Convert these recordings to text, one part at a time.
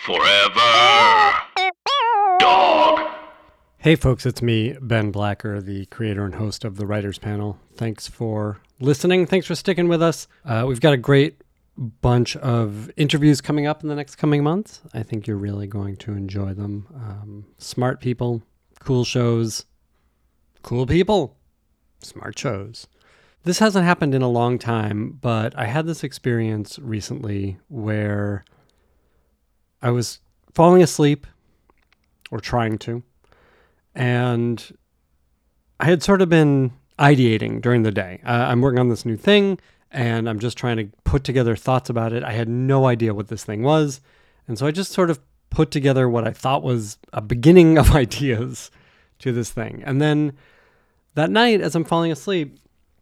Forever. Dog. Hey folks, it's me, Ben Blacker, the creator and host of the Writers Panel. Thanks for listening. Thanks for sticking with us. We've got a great bunch of interviews coming up in the next coming months. I think you're really going to enjoy them. Smart people, cool shows, cool people, smart shows. This hasn't happened in a long time, but I had this experience recently where I was falling asleep, or trying to, and I had sort of been ideating during the day. I'm working on this new thing, and I'm just trying to put together thoughts about it. I had no idea what this thing was, and so I just sort of put together what I thought was a beginning of ideas to this thing. And then that night, as I'm falling asleep,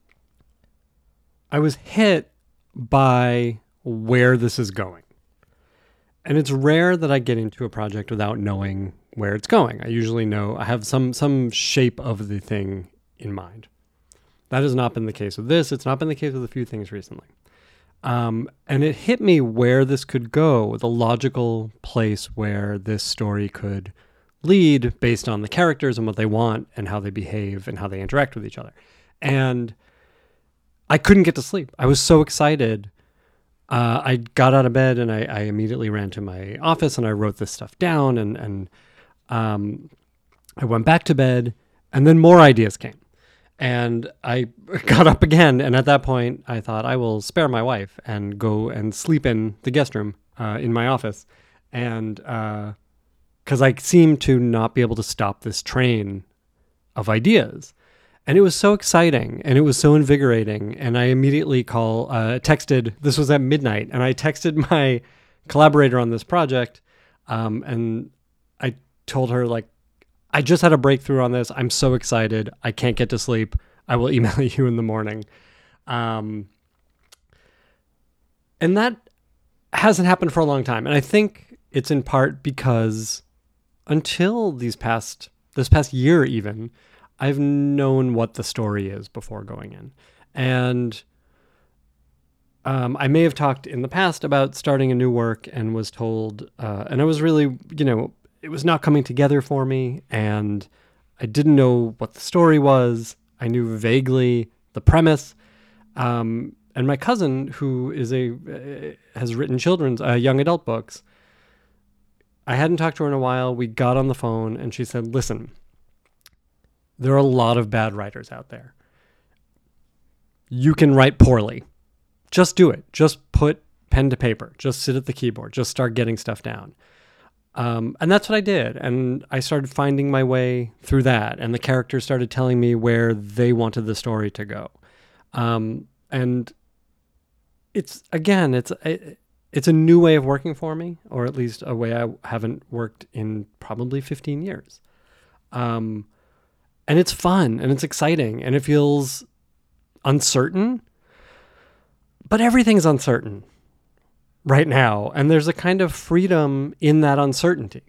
I was hit by where this is going. And it's rare that I get into a project without knowing where it's going. I usually know, I have some shape of the thing in mind. That has not been the case with this. It's not been the case with a few things recently. And it hit me where this could go, the logical place where this story could lead based on the characters and what they want and how they behave and how they interact with each other. And I couldn't get to sleep. I was so excited. I got out of bed and I immediately ran to my office and I wrote this stuff down and I went back to bed and then more ideas came. And I got up again, and at that point I thought I will spare my wife and go and sleep in the guest room in my office. And because I seemed to not be able to stop this train of ideas. And it was so exciting and it was so invigorating. And I immediately texted, this was at midnight, and I texted my collaborator on this project. And I told her, like, I just had a breakthrough on this. I'm so excited. I can't get to sleep. I will email you in the morning. And that hasn't happened for a long time. And I think it's in part because until this past year even, I've known what the story is before going in. And I may have talked in the past about starting a new work and was told, and I was really, it was not coming together for me. And I didn't know what the story was. I knew vaguely the premise. And my cousin, who has written children's, young adult books, I hadn't talked to her in a while. We got on the phone and she said, listen, there are a lot of bad writers out there. You can write poorly. Just do it. Just put pen to paper. Just sit at the keyboard. Just start getting stuff down. And that's what I did. And I started finding my way through that. And the characters started telling me where they wanted the story to go. And it's a new way of working for me, or at least a way I haven't worked in probably 15 years. And it's fun and it's exciting and it feels uncertain, but everything's uncertain right now. And there's a kind of freedom in that uncertainty.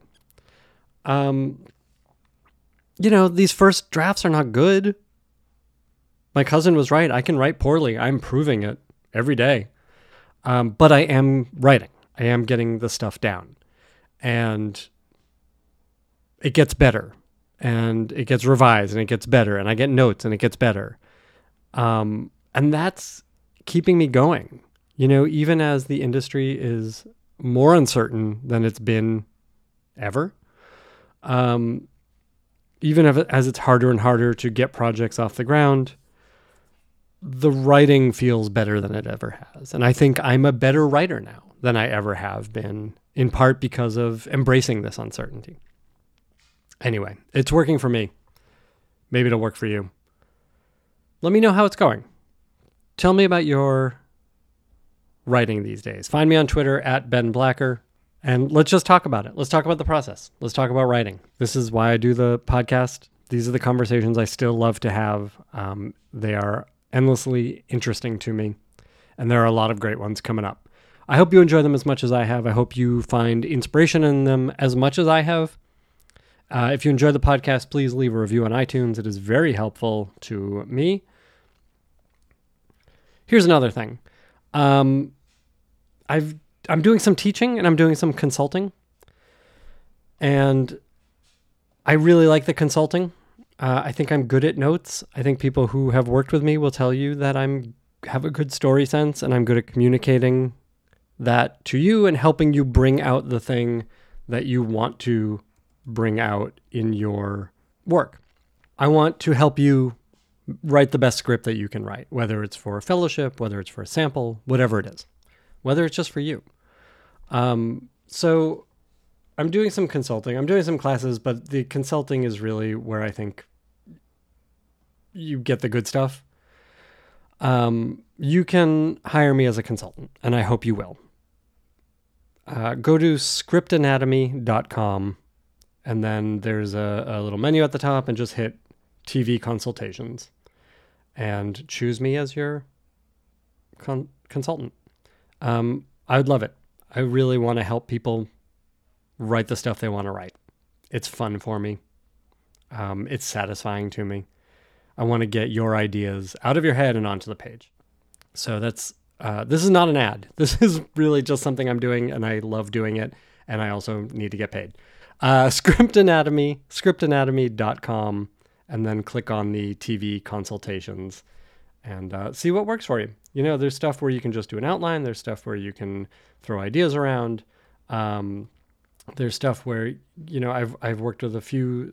These first drafts are not good. My cousin was right. I can write poorly. I'm proving it every day. But I am writing. I am getting the stuff down. And it gets better. And it gets revised and it gets better. And I get notes and it gets better. And that's keeping me going. Even as the industry is more uncertain than it's been ever. Even as it's harder and harder to get projects off the ground, the writing feels better than it ever has. And I think I'm a better writer now than I ever have been, in part because of embracing this uncertainty. Anyway, it's working for me. Maybe it'll work for you. Let me know how it's going. Tell me about your writing these days. Find me on Twitter at Ben Blacker, and let's just talk about it. Let's talk about the process. Let's talk about writing. This is why I do the podcast. These are the conversations I still love to have. They are endlessly interesting to me, and there are a lot of great ones coming up. I hope you enjoy them as much as I have. I hope you find inspiration in them as much as I have. If you enjoy the podcast, please leave a review on iTunes. It is very helpful to me. Here's another thing. I'm doing some teaching and I'm doing some consulting. And I really like the consulting. I think I'm good at notes. I think people who have worked with me will tell you that have a good story sense and I'm good at communicating that to you and helping you bring out the thing that you want to bring out in your work. I want to help you write the best script that you can write, whether it's for a fellowship, whether it's for a sample, whatever it is, whether it's just for you. So I'm doing some consulting. I'm doing some classes, but the consulting is really where I think you get the good stuff. You can hire me as a consultant, and I hope you will. Go to scriptanatomy.com, and then there's a little menu at the top, and just hit TV consultations, and choose me as your consultant. I would love it. I really want to help people write the stuff they want to write. It's fun for me. It's satisfying to me. I want to get your ideas out of your head and onto the page. So this is not an ad. This is really just something I'm doing, and I love doing it, and I also need to get paid. Scriptanatomy.com, and then click on the TV consultations and see what works for you. You know, there's stuff where you can just do an outline. There's stuff where you can throw ideas around. There's stuff where, you know, I've worked with a few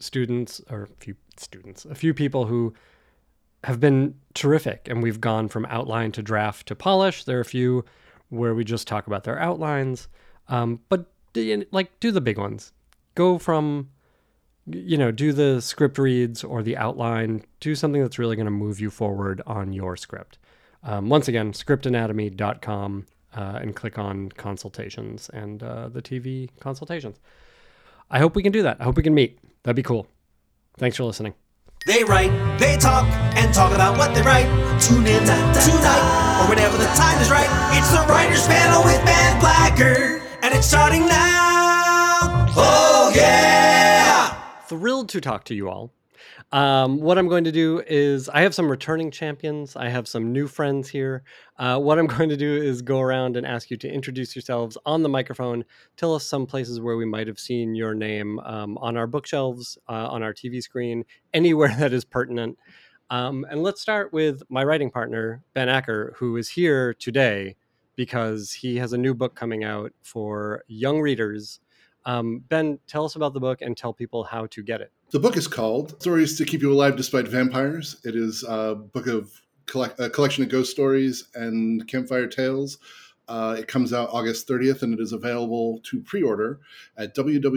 people who have been terrific, and we've gone from outline to draft to polish. There are a few where we just talk about their outlines, but do the big ones. Go from, you know, do the script reads or the outline. Do something that's really going to move you forward on your script. Once again, scriptanatomy.com. And click on consultations and the TV consultations. I hope we can do that. I hope we can meet. That'd be cool. Thanks for listening. They write, they talk, and talk about what they write. Tune in tonight, or whenever the time is right. It's the Writers Panel with Ben Blacker, and it's starting now. Oh, yeah! Thrilled to talk to you all. What I'm going to do is, I have some returning champions. I have some new friends here. What I'm going to do is go around and ask you to introduce yourselves on the microphone. Tell us some places where we might have seen your name on our bookshelves, on our TV screen, anywhere that is pertinent. And let's start with my writing partner, Ben Acker, who is here today because he has a new book coming out for young readers. Ben, tell us about the book and tell people how to get it. The book is called Stories to Keep You Alive Despite Vampires. It is a book of a collection of ghost stories and campfire tales. It comes out August 30th, and it is available to pre-order at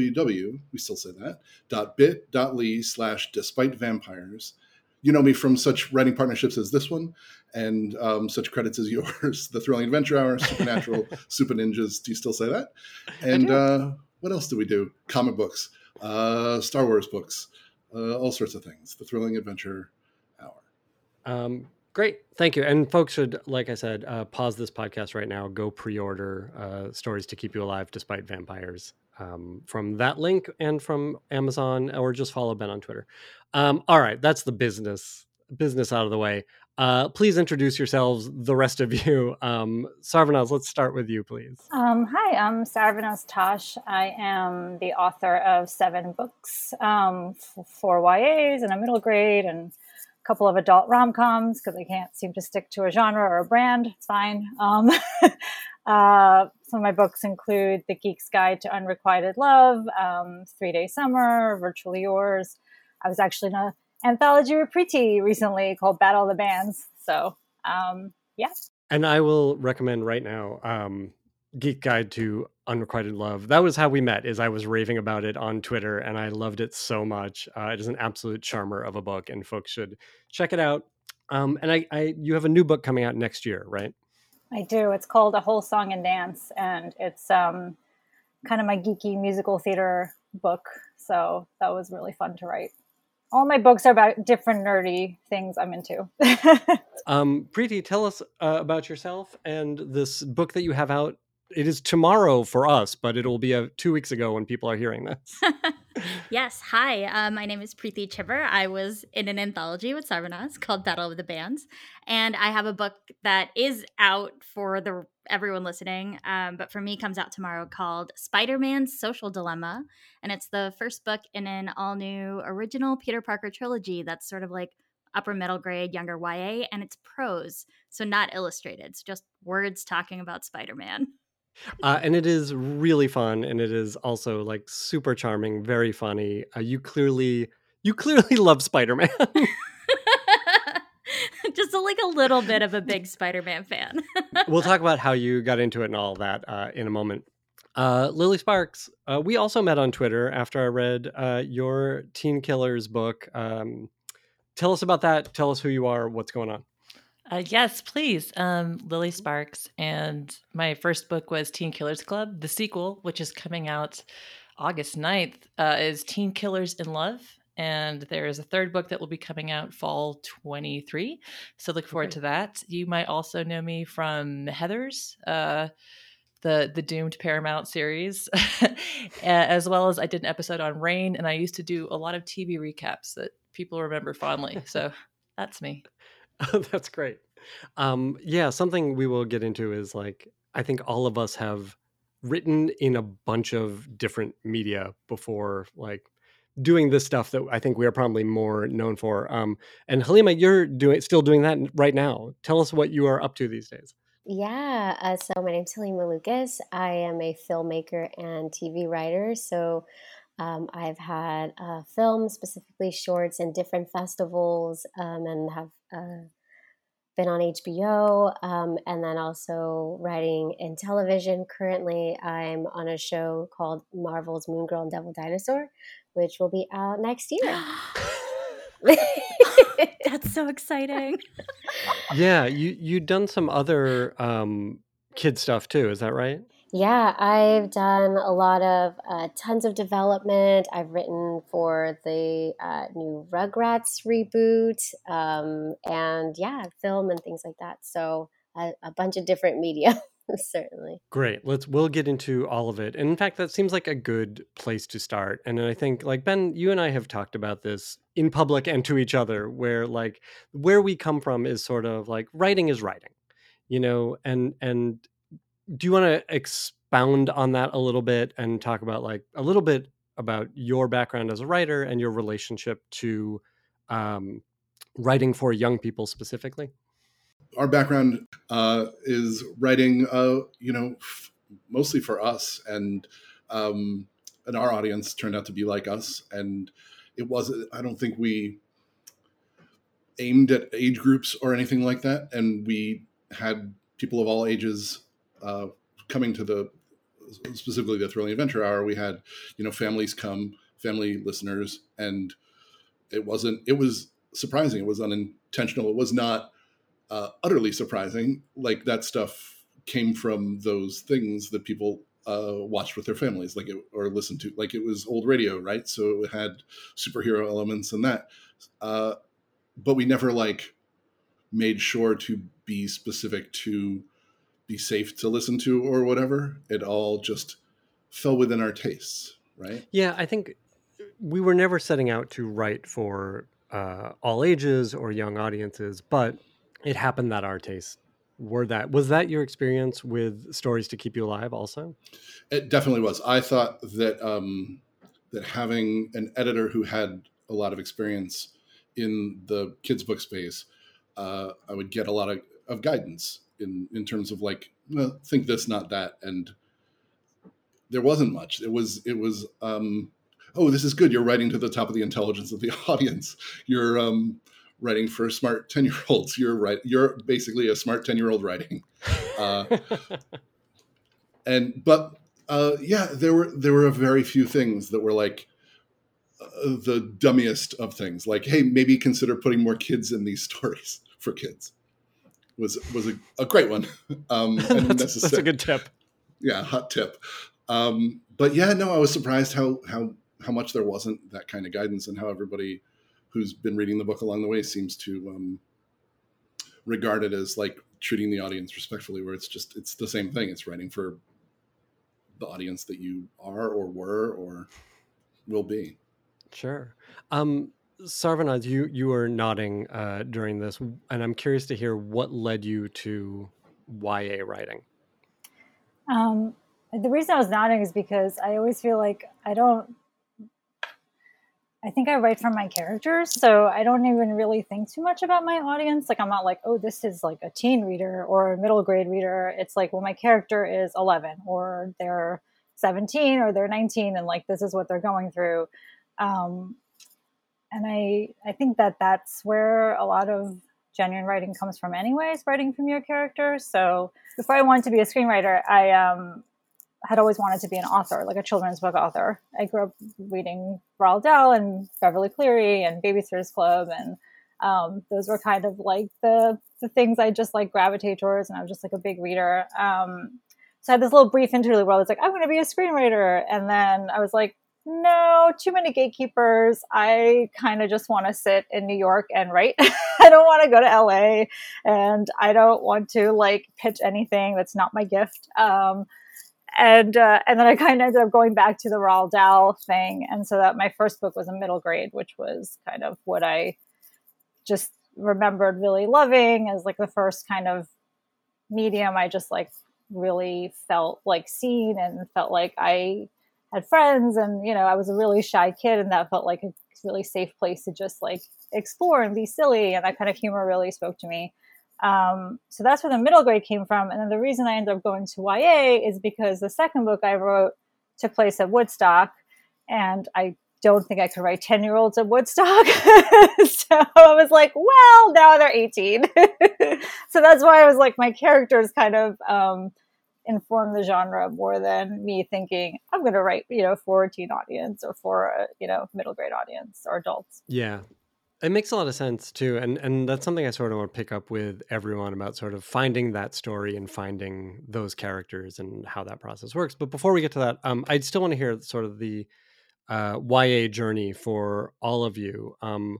www.bit.ly/despitevampires. You know me from such writing partnerships as this one, and such credits as yours. The Thrilling Adventure Hour, Supernatural, Super Ninjas. Do you still say that? And what else do we do? Comic books. Star Wars books, all sorts of things. The Thrilling Adventure Hour. Great. Thank you. And folks should, like I said, pause this podcast right now. Go pre-order Stories to Keep You Alive Despite Vampires from that link and from Amazon, or just follow Ben on Twitter. All right. That's the business out of the way. Please introduce yourselves, the rest of you. Sarvanas, let's start with you, please. Hi, I'm Sarvanas Tosh. I am the author of 7 books for YAs and a middle grade and a couple of adult rom-coms because I can't seem to stick to a genre or a brand. It's fine. Some of my books include The Geek's Guide to Unrequited Love, 3-Day Summer, Virtually Yours. I was actually in a anthology with Preeti recently called Battle of the Bands. So, yeah. And I will recommend right now, Geek Guide to Unrequited Love. That was how we met, is I was raving about it on Twitter, and I loved it so much. It is an absolute charmer of a book, and folks should check it out. And you have a new book coming out next year, right? I do. It's called A Whole Song and Dance, and it's kind of my geeky musical theater book. So that was really fun to write. All my books are about different nerdy things I'm into. Preeti, tell us about yourself and this book that you have out. It is tomorrow for us, but it'll be 2 weeks ago when people are hearing this. Yes, hi. My name is Preeti Chibber. I was in an anthology with Sarvanas called Battle of the Bands, and I have a book that is out for the everyone listening, but for me comes out tomorrow called Spider-Man's Social Dilemma, and it's the first book in an all-new original Peter Parker trilogy that's sort of like upper middle grade, younger YA, and it's prose, so not illustrated. It's just words talking about Spider-Man. And it is really fun, and it is also like super charming, very funny. You clearly love Spider-Man. Just like a little bit of a big Spider-Man fan. We'll talk about how you got into it and all that in a moment. Lily Sparks, we also met on Twitter after I read your Teen Killers book. Tell us about that. Tell us who you are, what's going on. Yes, please. Lily Sparks. And my first book was Teen Killers Club. The sequel, which is coming out August 9th, is Teen Killers in Love. And there is a third book that will be coming out fall 23. So look forward to that. You might also know me from Heathers, the doomed Paramount series, as well as I did an episode on Rain. And I used to do a lot of TV recaps that people remember fondly. So that's me. That's great. Yeah, something we will get into is like, I think all of us have written in a bunch of different media before, like doing this stuff that I think we are probably more known for. And Halima, you're still doing that right now. Tell us what you are up to these days. Yeah, so my name's Halima Lucas. I am a filmmaker and TV writer. So I've had films, specifically shorts, in different festivals, and have been on HBO, and then also writing in television. Currently, I'm on a show called Marvel's Moon Girl and Devil Dinosaur, which will be out next year. That's so exciting. Yeah, you've done some other kid stuff too, is that right? Yeah, I've done a lot of tons of development. I've written for the new Rugrats reboot, and yeah, film and things like that. So a bunch of different media, certainly. Great. We'll get into all of it. And in fact, that seems like a good place to start. And I think, like, Ben, you and I have talked about this in public and to each other, where like where we come from is sort of like writing is writing, and do you want to expound on that a little bit and talk about like a little bit about your background as a writer and your relationship to writing for young people specifically? Our background is writing, mostly for us, and our audience turned out to be like us. And it wasn't. I don't think we aimed at age groups or anything like that. And we had people of all ages coming to specifically the Thrilling Adventure Hour. We had, families come, family listeners, and it was surprising. It was unintentional. It was not utterly surprising. Like, that stuff came from those things that people watched with their families, or listened to. Like, it was old radio, right? So it had superhero elements and that. But we never made sure to be specific to be safe to listen to or whatever. It all just fell within our tastes, right? Yeah, I think we were never setting out to write for all ages or young audiences, but it happened that our tastes were that. Was that your experience with Stories to Keep You Alive also? It definitely was. I thought that that having an editor who had a lot of experience in the kids book space, I would get a lot of guidance in terms of think this, not that. And there wasn't much. It was oh, this is good. You're writing to the top of the intelligence of the audience. You're writing for smart 10-year-olds. You're basically a smart 10-year-old writing. There were a very few things that were the dummiest of things. Like, hey, maybe consider putting more kids in these stories for kids. Was a great one. That's a good tip. Yeah, hot tip. But yeah, no, I was surprised how much there wasn't that kind of guidance, and how everybody who's been reading the book along the way seems to regard it as treating the audience respectfully, where it's the same thing. It's writing for the audience that you are or were or will be. Sure. Sarvanaz, you were nodding during this, and I'm curious to hear what led you to YA writing. The reason I was nodding is because I always feel like I think I write for my characters, so I don't even really think too much about my audience. Like, I'm not like, oh, this is like a teen reader or a middle grade reader. It's like, well, my character is 11 or they're 17 or they're 19, and like, this is what they're going through. And I think that that's where a lot of genuine writing comes from anyways, writing from your character. So before I wanted to be a screenwriter, I had always wanted to be an author, like a children's book author. I grew up reading Roald Dahl and Beverly Cleary and Babysitter's Club. And those were kind of like the things I just like gravitate towards. And I was just like a big reader. So I had this little brief interlude where I was like, I'm going to be a screenwriter. And then I was like, no, too many gatekeepers. I kind of just want to sit in New York and write. I don't want to go to LA, and I don't want to like pitch anything that's not my gift. And then I kind of ended up going back to the Roald Dahl thing. And so that my first book was a middle grade, which was kind of what I just remembered really loving as like the first kind of medium I just like really felt like seen and felt like I had friends. And, you know, I was a really shy kid, and that felt like a really safe place to just like explore and be silly. And that kind of humor really spoke to me. So that's where the middle grade came from. And then the reason I ended up going to YA is because the second book I wrote took place at Woodstock, and I don't think I could write 10-year-olds at Woodstock. So I was like, well, now they're 18. So that's why I was like, my characters kind of inform the genre more than me thinking I'm going to write, you know, for a teen audience or for a, you know, middle grade audience or adults. Yeah. It makes a lot of sense too. And that's something I sort of want to pick up with everyone about sort of finding that story and finding those characters and how that process works. But before we get to that, I still want to hear sort of the YA journey for all of you.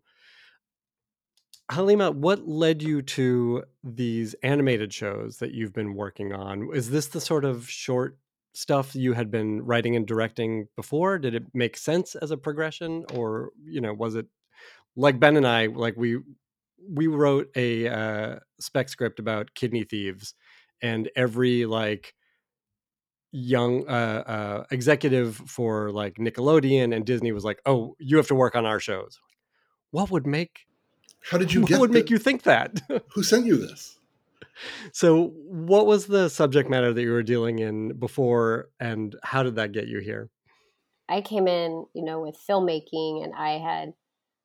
Halima, what led you to these animated shows that you've been working on? Is this the sort of short stuff you had been writing and directing before? Did it make sense as a progression, or, you know, was it like Ben and I, like we wrote a spec script about kidney thieves, and every like young executive for like Nickelodeon and Disney was like, "Oh, you have to work on our shows." What would make How did you what get would make you think that? Who sent you this? So what was the subject matter that you were dealing in before, and how did that get you here? I came in, you know, with filmmaking, and I had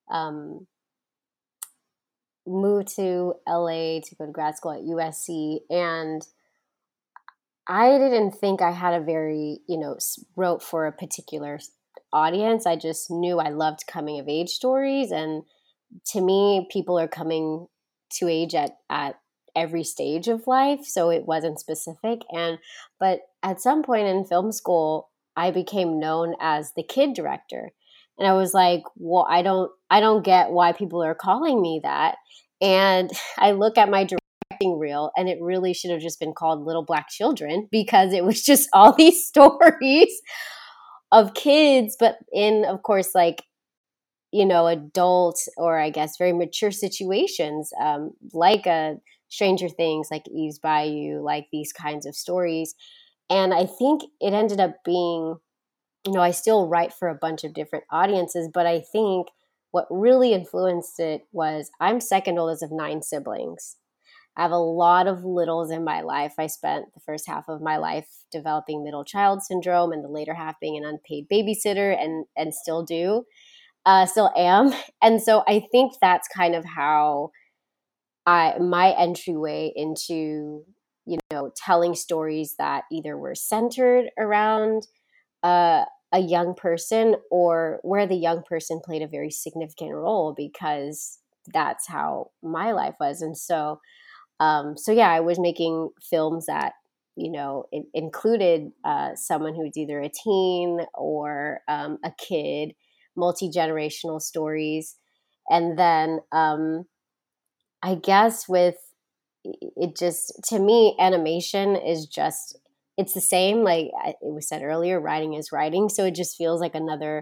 moved to LA to go to grad school at USC, and I didn't think I had a very, you know, wrote for a particular audience. I just knew I loved coming of age stories, and to me, people are coming to age at every stage of life, so it wasn't specific. But at some point in film school, I became known as the kid director, and I was like, well, I don't get why people are calling me that. And I look at my directing reel, and it really should have just been called Little Black Children, because it was just all these stories of kids, but in, of course, like, you know, adult, or I guess very mature situations, like a Stranger Things, like Eve's Bayou, like these kinds of stories. And I think it ended up being, you know, I still write for a bunch of different audiences, but I think what really influenced it was I'm second oldest of 9 siblings. I have a lot of littles in my life. I spent the first half of my life developing middle child syndrome, and the later half being an unpaid babysitter, and still do. Still am. And so I think that's kind of how my entryway into, you know, telling stories that either were centered around a young person, or where the young person played a very significant role, because that's how my life was. And so, yeah, I was making films that, you know, it included someone who's either a teen or a kid, multi-generational stories. And then I guess with it, just to me, animation is just, it's the same, like it was said earlier, writing is writing. So it just feels like another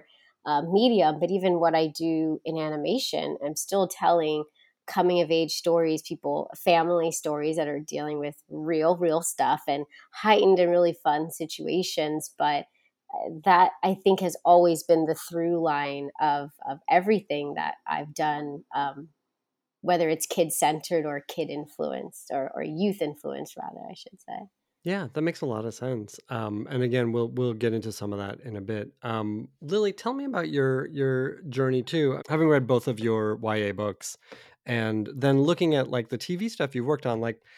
medium, but even what I do in animation, I'm still telling coming of age stories, family stories that are dealing with real stuff and heightened and really fun situations. But that, I think, has always been the through line of everything that I've done, whether it's kid centered or kid influenced or youth influenced, rather, I should say. Yeah, that makes a lot of sense. And again, we'll get into some of that in a bit. Lily, tell me about your journey too. Having read both of your YA books, and then looking at like the TV stuff you've worked on, like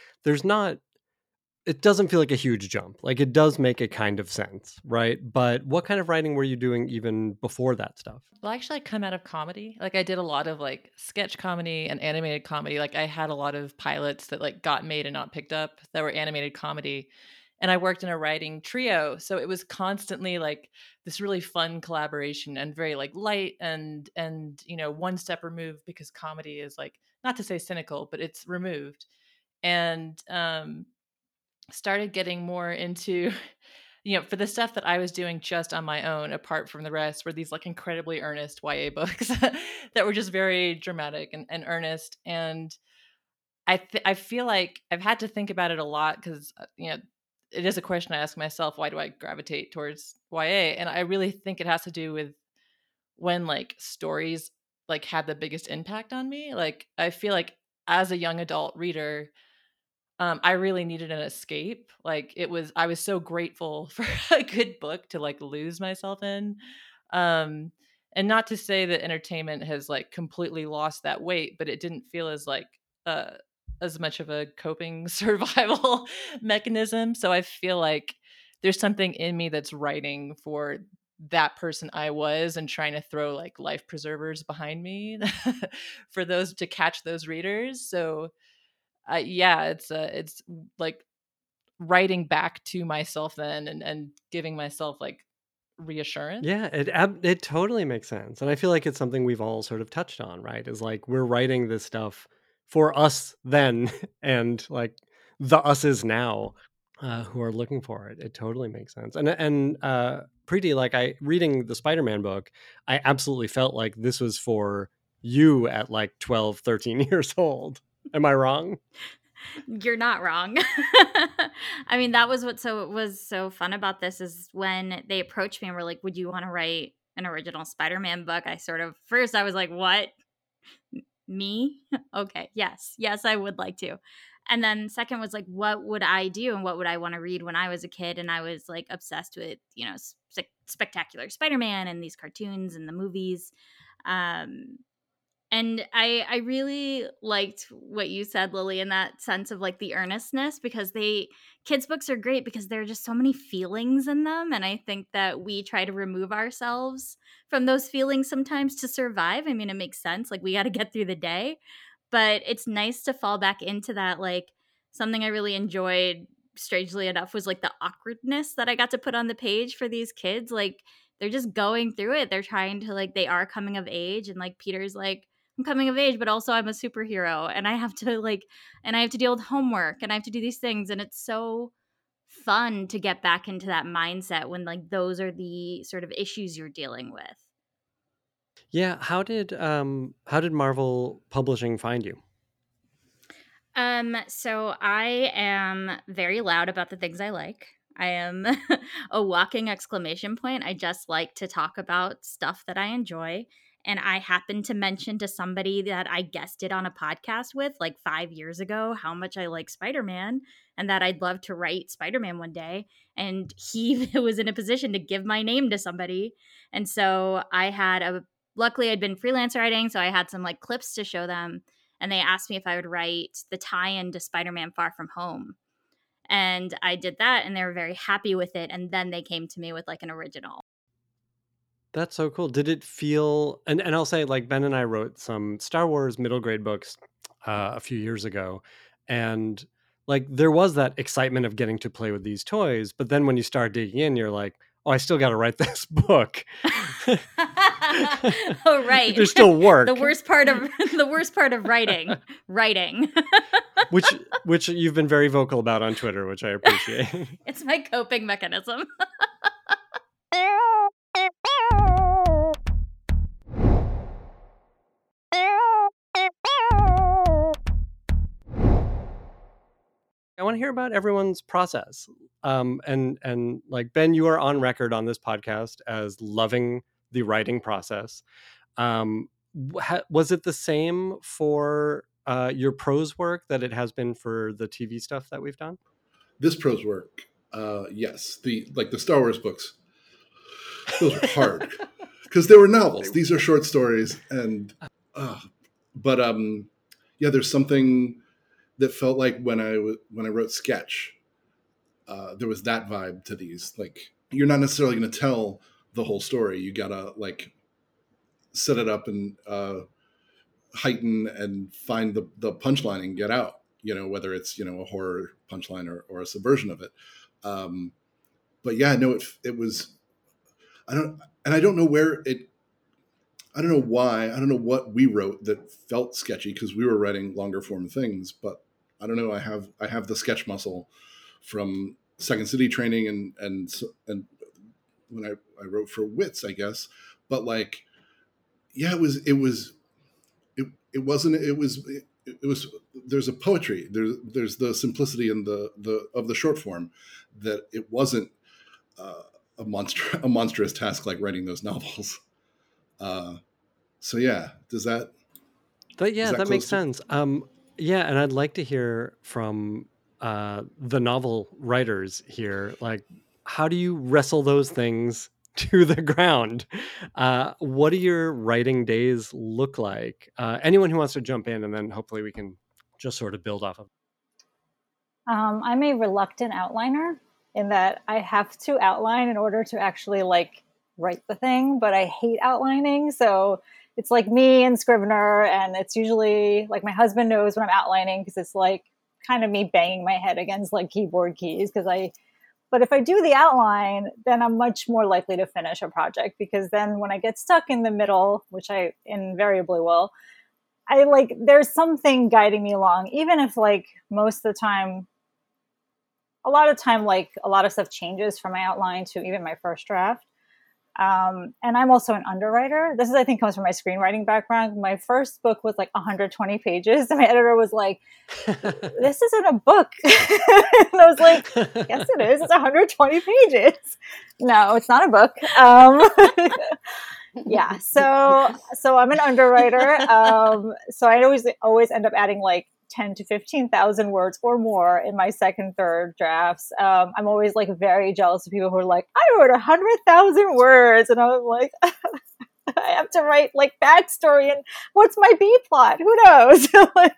it doesn't feel like a huge jump. Like it does make a kind of sense, right? But what kind of writing were you doing even before that stuff? Well, actually, I come out of comedy. Like I did a lot of like sketch comedy and animated comedy. Like I had a lot of pilots that like got made and not picked up that were animated comedy. And I worked in a writing trio. So it was constantly like this really fun collaboration and very like light and one step removed, because comedy is like, not to say cynical, but it's removed. And started getting more into for the stuff that I was doing just on my own, apart from the rest, were these like incredibly earnest YA books that were just very dramatic and earnest. And I feel like I've had to think about it a lot, because it is a question I ask myself: why do I gravitate towards YA? And I really think it has to do with when like stories like had the biggest impact on me. Like I feel like as a young adult reader, I really needed an escape. Like I was so grateful for a good book to like lose myself in. And not to say that entertainment has like completely lost that weight, but it didn't feel as like as much of a coping survival mechanism. So I feel like there's something in me that's writing for that person I was, and trying to throw like life preservers behind me for those to catch those readers. So it's like writing back to myself then, and giving myself like reassurance. Yeah, it totally makes sense. And I feel like it's something we've all sort of touched on, right? Is like we're writing this stuff for us then and like the us's now who are looking for it. It totally makes sense. And Preeti, like reading the Spider-Man book, I absolutely felt like this was for you at like 12, 13 years old. Am I wrong? You're not wrong. I mean, that was what was so fun about this, is when they approached me and were like, would you want to write an original Spider-Man book? First I was like, what? Me? Okay. Yes, I would like to. And then second was like, what would I do and what would I want to read when I was a kid? And I was like obsessed with, Spectacular Spider-Man and these cartoons and the movies. And I really liked what you said, Lily, in that sense of like the earnestness, because kids' books are great because there are just so many feelings in them. And I think that we try to remove ourselves from those feelings sometimes to survive. I mean, it makes sense. Like we got to get through the day, but it's nice to fall back into that. Like something I really enjoyed, strangely enough, was like the awkwardness that I got to put on the page for these kids. Like they're just going through it. They're trying to they are coming of age. And like Peter's like, I'm coming of age, but also I'm a superhero, and I have to deal with homework, and I have to do these things. And it's so fun to get back into that mindset when like those are the sort of issues you're dealing with. Yeah. How did Marvel Publishing find you? So I am very loud about the things I like. I am a walking exclamation point. I just like to talk about stuff that I enjoy. And I happened to mention to somebody that I guested on a podcast with like 5 years ago how much I like Spider-Man and that I'd love to write Spider-Man one day. And he was in a position to give my name to somebody. And so luckily I'd been freelance writing, so I had some like clips to show them. And they asked me if I would write the tie-in to Spider-Man Far From Home. And I did that, and they were very happy with it. And then they came to me with like an original. That's so cool. Did it feel, and I'll say, like, Ben and I wrote some Star Wars middle grade books a few years ago. And like, there was that excitement of getting to play with these toys. But then when you start digging in, you're like, oh, I still got to write this book. Oh, right. There's still work. The worst part of writing. which you've been very vocal about on Twitter, which I appreciate. It's my coping mechanism. want to hear about everyone's process. And like Ben, you are on record on this podcast as loving the writing process. Was it the same for your prose work that it has been for the TV stuff that we've done? This prose work, yes. The Star Wars books, those were hard because they were novels. These are short stories, and yeah, there's something that felt like when I wrote Sketch, there was that vibe to these. Like, you're not necessarily going to tell the whole story. You gotta like set it up and heighten and find the punchline and get out. Whether it's a horror punchline or a subversion of it. But yeah, no, it was. I don't know where it. I don't know why. I don't know what we wrote that felt sketchy, because we were writing longer form things. But I don't know. I have the sketch muscle from Second City training and when I wrote for Wits, I guess. But like, yeah, it was. There's a poetry. There's the simplicity in the short form, that it wasn't a monstrous task like writing those novels. So yeah, that makes sense. Yeah, and I'd like to hear from the novel writers here. Like, how do you wrestle those things to the ground? What do your writing days look like? Anyone who wants to jump in, and then hopefully we can just sort of build off of. I'm a reluctant outliner in that I have to outline in order to actually like write the thing, but I hate outlining. So it's like me and Scrivener, and it's usually like my husband knows when I'm outlining, because it's like kind of me banging my head against like keyboard keys. But if I do the outline, then I'm much more likely to finish a project, because then when I get stuck in the middle, which I invariably will, there's something guiding me along, even if like most of the time, a lot of stuff changes from my outline to even my first draft. And I'm also an underwriter. This I think comes from my screenwriting background. My first book was like 120 pages. And my editor was like, this isn't a book. And I was like, yes, it is. It's 120 pages. No, it's not a book. Yeah. So I'm an underwriter. So I always end up adding like 10 to 15,000 words or more in my second, third drafts. I'm always like very jealous of people who are like, I wrote 100,000 words. And I was like, I have to write like backstory and what's my B plot? Who knows? But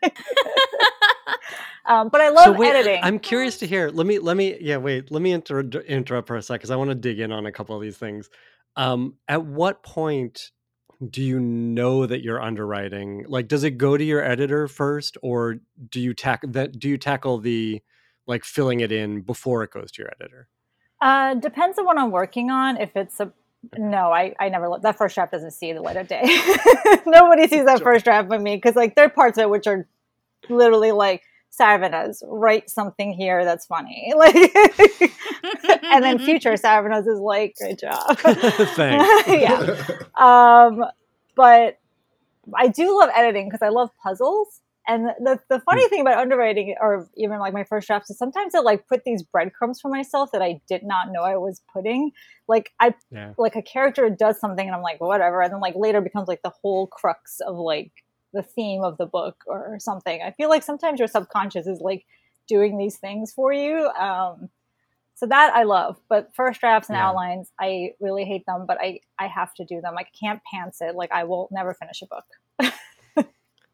I love editing. I'm curious to hear. Let me interrupt for a sec, because I want to dig in on a couple of these things. At what point do you know that you're underwriting? Like, does it go to your editor first, or do you tackle the like filling it in before it goes to your editor? Depends on what I'm working on. If it's no, I never that first draft doesn't see the light of day. Nobody sees that first draft but me, because like there are parts of it which are literally like, Saravanas, write something here that's funny. Like, and then future Saravanas is like, great job. Thanks. Yeah. But I do love editing because I love puzzles. And the funny thing about underwriting, or even like my first drafts, is sometimes I like put these breadcrumbs for myself that I did not know I was putting. Like like a character does something and I'm like, whatever. And then like later becomes like the whole crux of like the theme of the book or something. I feel like sometimes your subconscious is like doing these things for you. So that I love, but first drafts and outlines, I really hate them, but I have to do them. I can't pants it. Like I will never finish a book.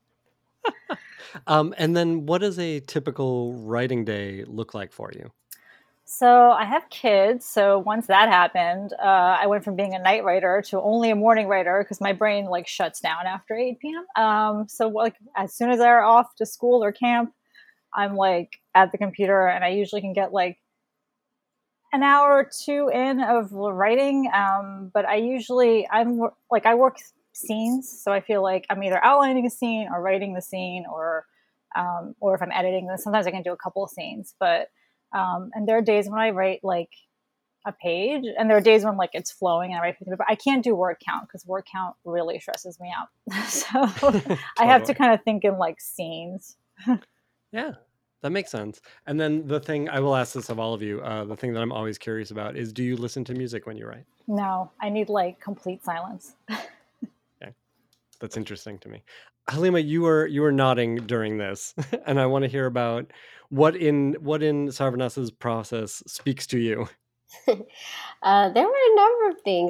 And then what does a typical writing day look like for you? So I have kids. So once that happened, I went from being a night writer to only a morning writer, because my brain like shuts down after 8 p.m. So like as soon as they're off to school or camp, I'm like at the computer, and I usually can get like an hour or two in of writing. But I work scenes. So I feel like I'm either outlining a scene or writing the scene, or if I'm editing this, sometimes I can do a couple of scenes, but and there are days when I write like a page, and there are days when like it's flowing and I write, but I can't do word count because word count really stresses me out. So I have to kind of think in like scenes. Yeah. That makes sense. And then the thing, I will ask this of all of you, the thing that I'm always curious about is, do you listen to music when you write? No, I need like complete silence. Okay. That's interesting to me. Halima, you were nodding during this, and I want to hear about what in Sarvanas's process speaks to you. There were a number of things.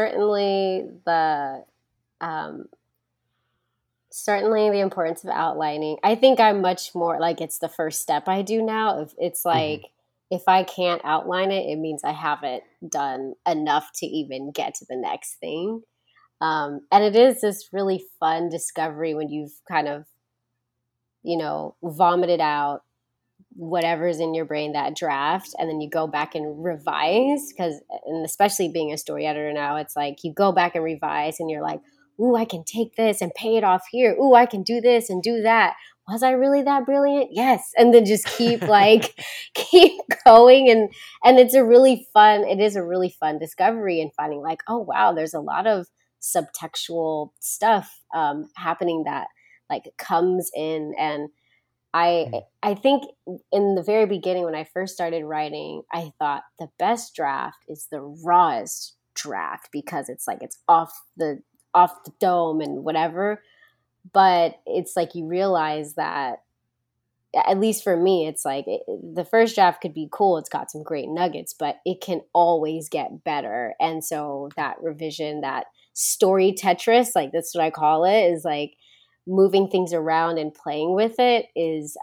Um, certainly the importance of outlining. I think I'm much more like it's the first step I do now. If it's like if I can't outline it, it means I haven't done enough to even get to the next thing. And it is this really fun discovery when you've kind of, vomited out whatever's in your brain, that draft, and then you go back and revise. And especially being a story editor now, it's like you go back and revise and you're like, ooh, I can take this and pay it off here. Ooh, I can do this and do that. Was I really that brilliant? Yes. And then just keep keep going. And it is a really fun discovery, and finding like, oh, wow, there's a lot of subtextual stuff happening that like comes in. And I think in the very beginning, when I first started writing, I thought the best draft is the rawest draft, because it's like it's off the dome and whatever. But it's like you realize that, at least for me, it's like the first draft could be cool. It's got some great nuggets, but it can always get better. And so that revision, that story Tetris, like that's what I call it, is like moving things around and playing with it is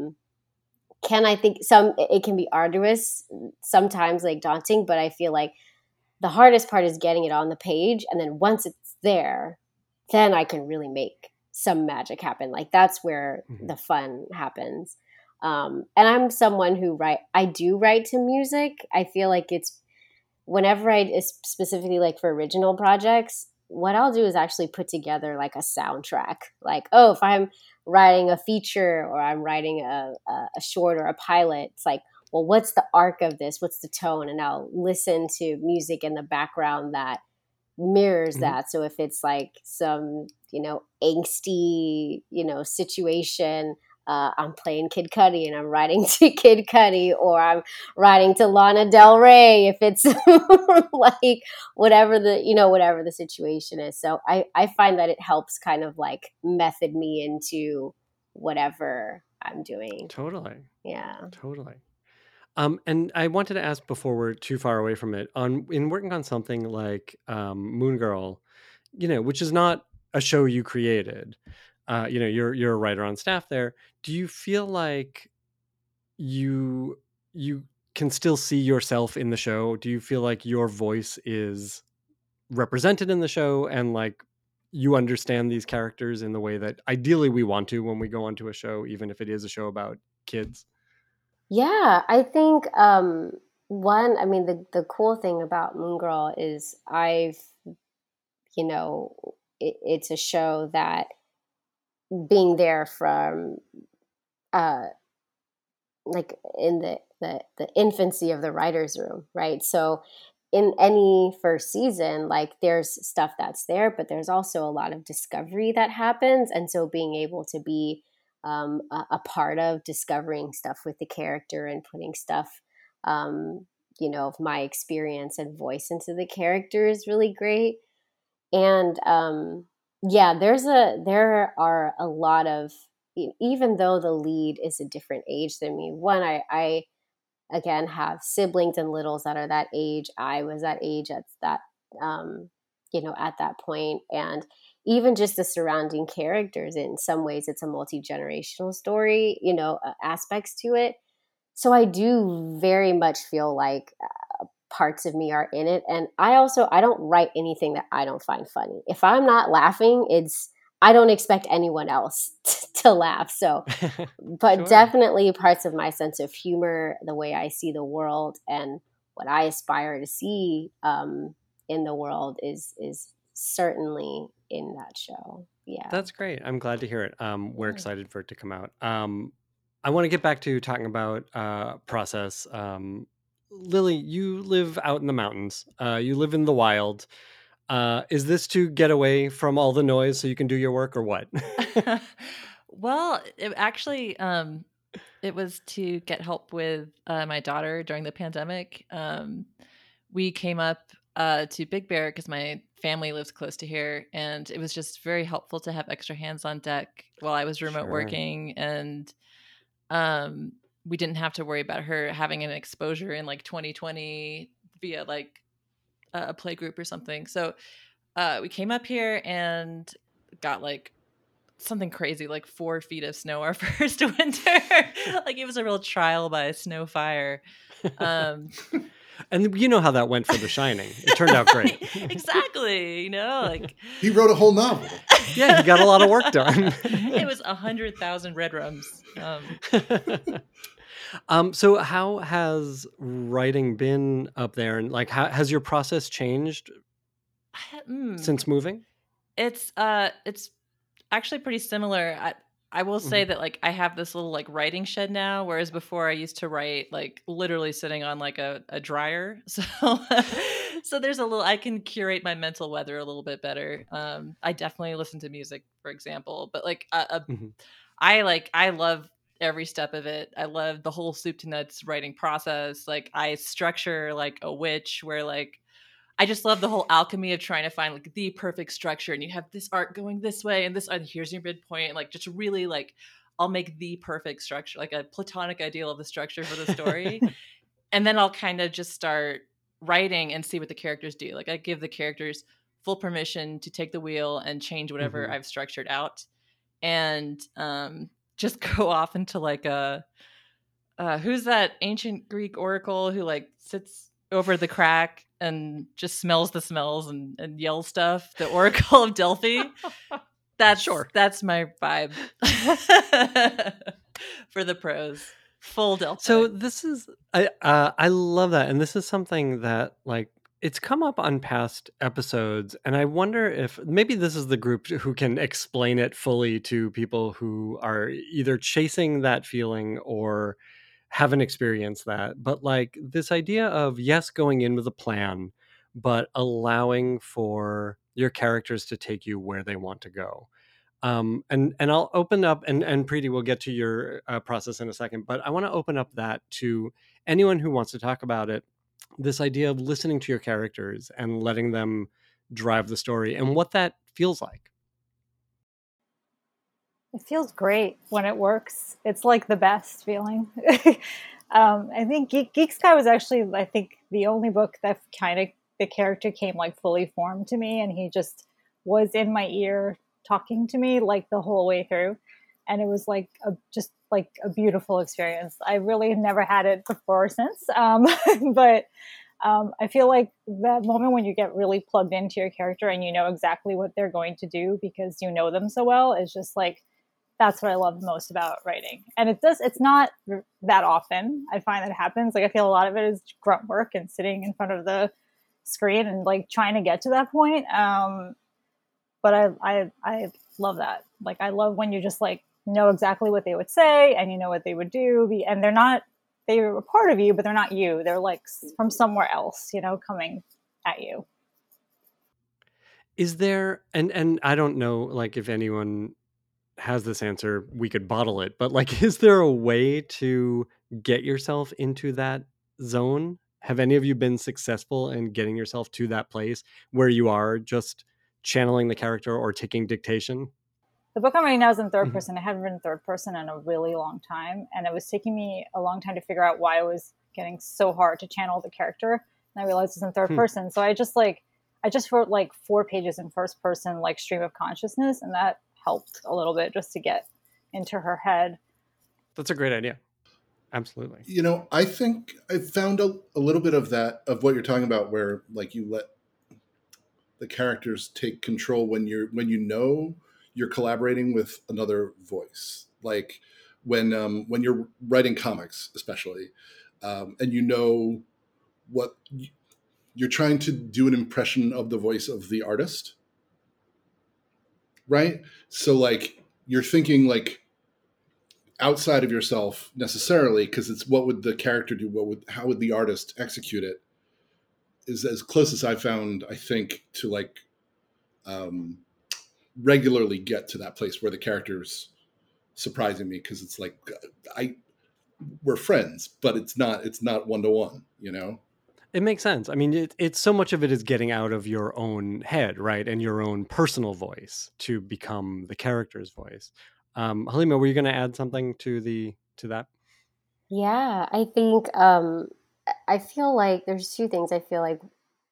it can be arduous, sometimes like daunting, but I feel like the hardest part is getting it on the page, and then once it's there, then I can really make some magic happen. Like that's where the fun happens. And I'm someone who I do write to music. I feel like it's whenever specifically like for original projects, what I'll do is actually put together like a soundtrack. Like, oh, if I'm writing a feature or I'm writing a short or a pilot, it's like, well, what's the arc of this? What's the tone? And I'll listen to music in the background that mirrors that. So if it's like some, angsty, situation, I'm playing Kid Cudi and I'm writing to Kid Cudi, or I'm writing to Lana Del Rey, if it's like whatever the situation is. So I find that it helps kind of like method me into whatever I'm doing. Totally. Yeah. Totally. And I wanted to ask, before we're too far away from it, in working on something like Moon Girl, which is not a show you created, you're a writer on staff there. Do you feel like you can still see yourself in the show? Do you feel like your voice is represented in the show, and like you understand these characters in the way that ideally we want to when we go onto a show, even if it is a show about kids? Yeah, I think the cool thing about Moon Girl is it's a show that, being there from like in the infancy of the writer's room, right? So in any first season, like there's stuff that's there, but there's also a lot of discovery that happens. And so being able to be a part of discovering stuff with the character and putting stuff, of my experience and voice into the character is really great. And there are a lot of, even though the lead is a different age than me. One, I again have siblings and littles that are that age. I was that age at that, at that point. And even just the surrounding characters, in some ways, it's a multi-generational story, aspects to it. So I do very much feel like parts of me are in it. And I don't write anything that I don't find funny. If I'm not laughing, I don't expect anyone else to laugh. So, but Sure. Definitely parts of my sense of humor, the way I see the world and what I aspire to see in the world is certainly in that show. Yeah. That's great. I'm glad to hear it. We're excited for it to come out. I want to get back to talking about process. Lily, you live out in the mountains. You live in the wild. Is this to get away from all the noise so you can do your work, or what? Well, actually, it was to get help with my daughter during the pandemic. We came up to Big Bear because my family lives close to here, and it was just very helpful to have extra hands on deck while I was remote working, and we didn't have to worry about her having an exposure in like 2020 via like a play group or something. So we came up here and got like something crazy, like 4 feet of snow our first winter. Like it was a real trial by snow fire. And you know how that went for The Shining. It turned out great. Exactly. You know, like He wrote a whole novel. Yeah, he got a lot of work done. it was 100,000 red rums. So how has writing been up there, and like how has your process changed since moving? It's actually pretty similar. I will say that like I have this little like writing shed now, whereas before I used to write like literally sitting on like a dryer. So so there's a little, I can curate my mental weather a little bit better. I definitely listen to music, for example, but like I love every step of it. I love the whole soup to nuts writing process. Like I structure like a witch where like I just love the whole alchemy of trying to find like the perfect structure, and you have this art going this way and this, and here's your midpoint, and like just really like I'll make the perfect structure, like a platonic ideal of the structure for the story. And then I'll kind of just start writing and see what the characters do. Like I give the characters full permission to take the wheel and change whatever I've structured out, and just go off into like a who's that ancient Greek oracle who like sits over the crack and just smells the smells and yells stuff, the Oracle of Delphi. That's my vibe for the prose. Full Delphi. So this is I love that, and this is something that like it's come up on past episodes, and I wonder if maybe this is the group who can explain it fully to people who are either chasing that feeling or haven't experienced that. But like this idea of, yes, going in with a plan, but allowing for your characters to take you where they want to go. And I'll open up, and Preeti, we'll get to your process in a second, but I want to open up that to anyone who wants to talk about it. This idea of listening to your characters and letting them drive the story and what that feels like. It feels great when it works. It's like the best feeling. I think Geek Sky was actually, I think, the only book that kind of the character came like fully formed to me, and he just was in my ear talking to me like the whole way through, and it was like just like a beautiful experience. I really never had it before or since, but I feel like that moment when you get really plugged into your character and you know exactly what they're going to do because you know them so well is just like, that's what I love most about writing. And it's not that often I find that it happens. Like I feel a lot of it is grunt work and sitting in front of the screen and like trying to get to that point. But I love that. Like I love when you just like know exactly what they would say and you know what they would do. And they're a part of you, but they're not you. They're like from somewhere else, you know, coming at you. Is there, and I don't know, like if anyone has this answer, we could bottle it, but like, is there a way to get yourself into that zone? Have any of you been successful in getting yourself to that place where you are just channeling the character or taking dictation? The book I'm reading now is in third person. I haven't written third person in a really long time, and it was taking me a long time to figure out why it was getting so hard to channel the character. And I realized it's in third person, so I just wrote like 4 pages in first person, like stream of consciousness, and that helped a little bit just to get into her head. That's a great idea. Absolutely. You know, I think I found a little bit of that, of what you're talking about, where like you let the characters take control when you know you're collaborating with another voice. Like when you're writing comics, especially, and you know what you're trying to do, an impression of the voice of the artist. Right? So like you're thinking like outside of yourself necessarily, because it's what would the character do? How would the artist execute it? Is as close as I found, I think, to like regularly get to that place where the character's surprising me, because it's like we're friends, but it's not 1-to-1, It makes sense. I mean, it's so much of it is getting out of your own head, right? And your own personal voice to become the character's voice. Halima, were you going to add something to that? Yeah, I think I feel like there's two things. I feel like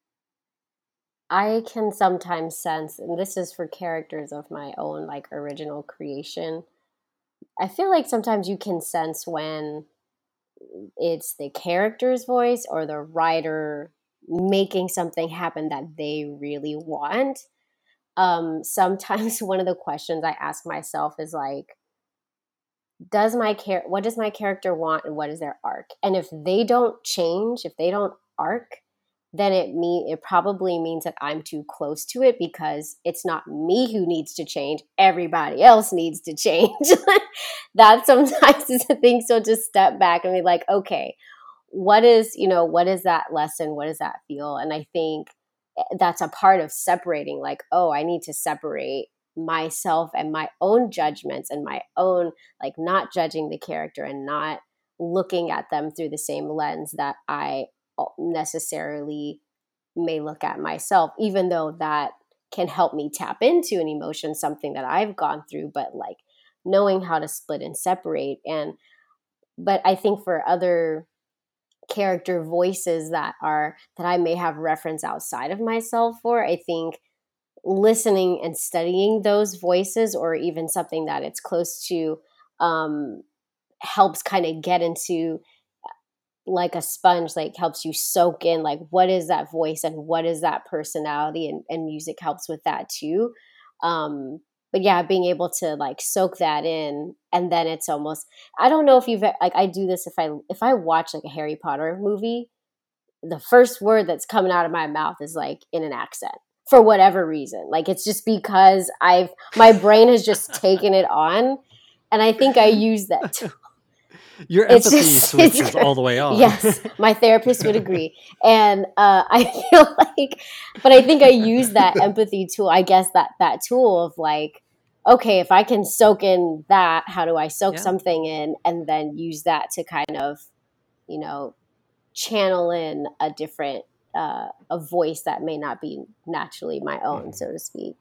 I can sometimes sense, and this is for characters of my own like original creation. I feel like sometimes you can sense when it's the character's voice or the writer making something happen that they really want. Sometimes one of the questions I ask myself is like, what does my character want and what is their arc? And if they don't change, if they don't arc, then it probably means that I'm too close to it, because it's not me who needs to change. Everybody else needs to change. That sometimes is a thing. So just step back and be like, okay, what is that lesson? What does that feel? And I think that's a part of separating, like, oh, I need to separate myself and my own judgments and my own, like, not judging the character and not looking at them through the same lens that I necessarily may look at myself, even though that can help me tap into an emotion, something that I've gone through, but like knowing how to split and separate. But I think for other character voices that I may have reference outside of myself for, I think listening and studying those voices, or even something that it's close to, helps kind of get into, like a sponge, like helps you soak in, like, what is that voice and what is that personality, and music helps with that too. But yeah, being able to like soak that in, and then it's almost, I don't know if you've, like, I do this if I watch like a Harry Potter movie, the first word that's coming out of my mouth is like in an accent for whatever reason. Like, it's just because my brain has just taken it on, and I think I use that too. Your empathy switches all the way off. Yes, my therapist would agree. And I feel like, but I think I use that empathy tool, I guess that tool of like, okay, if I can soak in that, how do I soak something in, and then use that to kind of, channel in a different, a voice that may not be naturally my own, so to speak.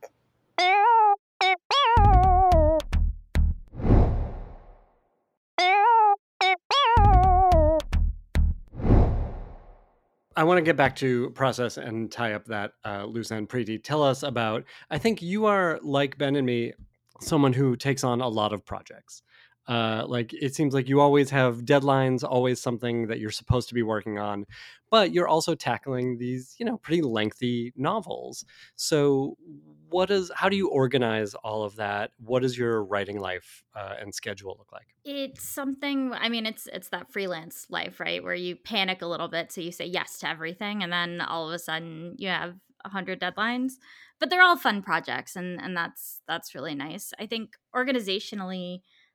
I want to get back to process and tie up that loose end. Preeti, tell us about, I think you are, like Ben and me, someone who takes on a lot of projects. Like, it seems like you always have deadlines, always something that you're supposed to be working on, but you're also tackling these, pretty lengthy novels. So how do you organize all of that? What does your writing life and schedule look like? It's something, I mean, it's that freelance life, right? Where you panic a little bit. So you say yes to everything. And then all of a sudden you have 100 deadlines, but they're all fun projects. And that's really nice. I think organizationally,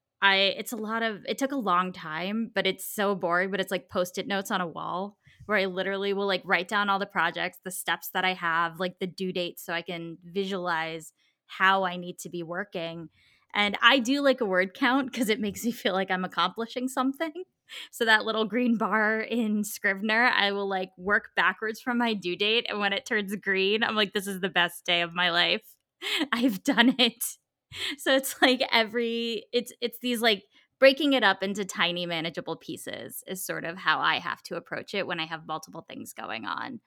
it took a long time, but it's so boring, but it's like Post-it notes on a wall where I literally will like write down all the projects, the steps that I have, like the due dates, so I can visualize how I need to be working. And I do like a word count because it makes me feel like I'm accomplishing something. So that little green bar in Scrivener, I will like work backwards from my due date. And when it turns green, I'm like, this is the best day of my life. I've done it. So it's like it's these like breaking it up into tiny manageable pieces is sort of how I have to approach it when I have multiple things going on.